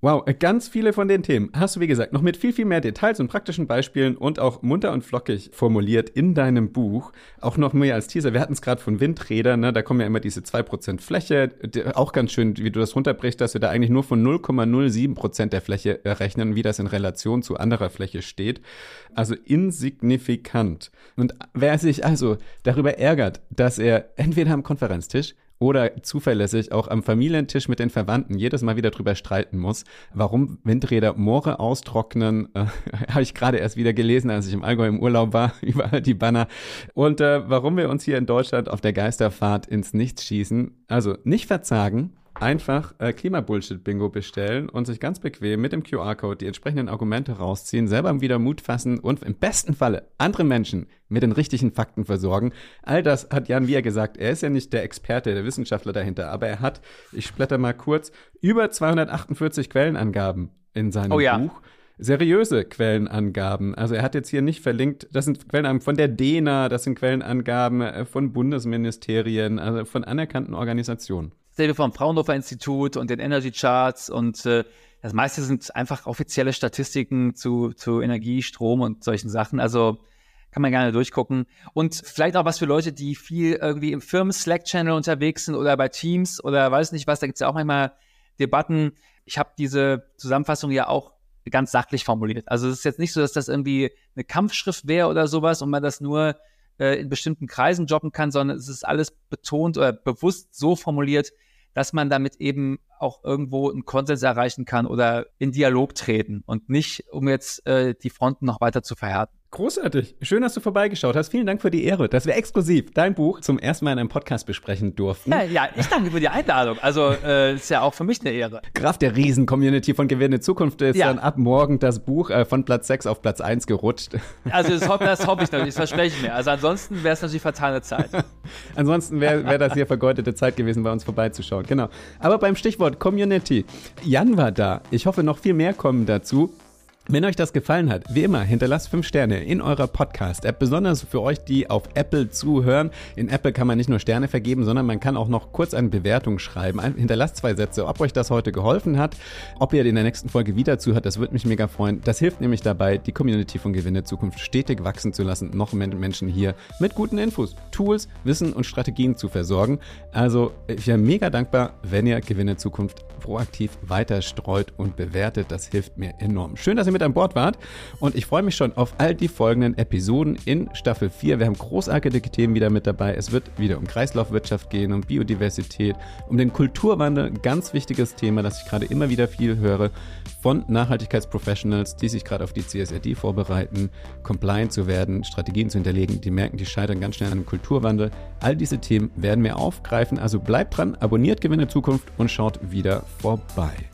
Speaker 2: Wow, ganz viele von den Themen hast du, wie gesagt, noch mit viel, viel mehr Details und praktischen Beispielen und auch munter und flockig formuliert in deinem Buch. Auch noch mehr als Teaser. Wir hatten es gerade von Windrädern, ne? Da kommen ja immer diese 2% Fläche. Auch ganz schön, wie du das runterbrichst, dass wir da eigentlich nur von 0,07% der Fläche rechnen, wie das in Relation zu anderer Fläche steht. Also insignifikant. Und wer sich also darüber ärgert, dass er entweder am Konferenztisch oder zuverlässig auch am Familientisch mit den Verwandten jedes Mal wieder drüber streiten muss, warum Windräder Moore austrocknen, habe ich gerade erst wieder gelesen, als ich im Allgäu im Urlaub war, überall die Banner. Und warum wir uns hier in Deutschland auf der Geisterfahrt ins Nichts schießen. Also nicht verzagen, einfach Klimabullshit-Bingo bestellen und sich ganz bequem mit dem QR-Code die entsprechenden Argumente rausziehen, selber wieder Mut fassen und im besten Falle andere Menschen mit den richtigen Fakten versorgen. All das hat Jan Wiehr gesagt. Er ist ja nicht der Experte, der Wissenschaftler dahinter, aber er hat, ich splitter mal kurz, über 248 Quellenangaben in seinem Buch. Seriöse Quellenangaben. Also er hat jetzt hier nicht verlinkt, das sind Quellenangaben von der DENA, das sind Quellenangaben von Bundesministerien, also von anerkannten Organisationen.
Speaker 1: Selbe vom Fraunhofer Institut und den Energy Charts und das meiste sind einfach offizielle Statistiken zu Energie, Strom und solchen Sachen. Also kann man gerne durchgucken. Und vielleicht auch was für Leute, die viel irgendwie im Firmen-Slack-Channel unterwegs sind oder bei Teams oder weiß nicht was, da gibt es ja auch manchmal Debatten. Ich habe diese Zusammenfassung ja auch ganz sachlich formuliert. Also es ist jetzt nicht so, dass das irgendwie eine Kampfschrift wäre oder sowas und man das nur in bestimmten Kreisen jobben kann, sondern es ist alles betont oder bewusst so formuliert, dass man damit eben auch irgendwo einen Konsens erreichen kann oder in Dialog treten und nicht, um jetzt die Fronten noch weiter zu verhärten.
Speaker 2: Großartig. Schön, dass du vorbeigeschaut hast. Vielen Dank für die Ehre, dass wir exklusiv dein Buch zum ersten Mal in einem Podcast besprechen durften.
Speaker 1: Ja, ich danke für die Einladung. Also ist ja auch für mich eine Ehre.
Speaker 2: Kraft der Riesen-Community von Gewinne Zukunft ist dann ab morgen das Buch von Platz 6 auf Platz 1 gerutscht.
Speaker 1: Also das hoffe ich natürlich, das verspreche ich mir. Also ansonsten wäre es natürlich vertane Zeit.
Speaker 2: Ansonsten wäre das hier vergeudete Zeit gewesen, bei uns vorbeizuschauen. Genau. Aber beim Stichwort Community. Jan war da. Ich hoffe, noch viel mehr kommen dazu. Wenn euch das gefallen hat, wie immer, hinterlasst 5 Sterne in eurer Podcast-App, besonders für euch, die auf Apple zuhören. In Apple kann man nicht nur Sterne vergeben, sondern man kann auch noch kurz eine Bewertung schreiben. Hinterlasst 2 Sätze, ob euch das heute geholfen hat, ob ihr in der nächsten Folge wieder zuhört, das würde mich mega freuen. Das hilft nämlich dabei, die Community von Gewinne Zukunft stetig wachsen zu lassen, noch mehr Menschen hier mit guten Infos, Tools, Wissen und Strategien zu versorgen. Also ich wäre mega dankbar, wenn ihr Gewinne Zukunft proaktiv weiter streut und bewertet. Das hilft mir enorm. Schön, dass ihr mit an Bord wart und ich freue mich schon auf all die folgenden Episoden in Staffel 4. Wir haben großartige Themen wieder mit dabei. Es wird wieder um Kreislaufwirtschaft gehen, um Biodiversität, um den Kulturwandel. Ganz wichtiges Thema, das ich gerade immer wieder viel höre von Nachhaltigkeitsprofessionals, die sich gerade auf die CSRD vorbereiten, compliant zu werden, Strategien zu hinterlegen, die merken, die scheitern ganz schnell an dem Kulturwandel. All diese Themen werden wir aufgreifen. Also bleibt dran, abonniert Gewinne Zukunft und schaut wieder vorbei.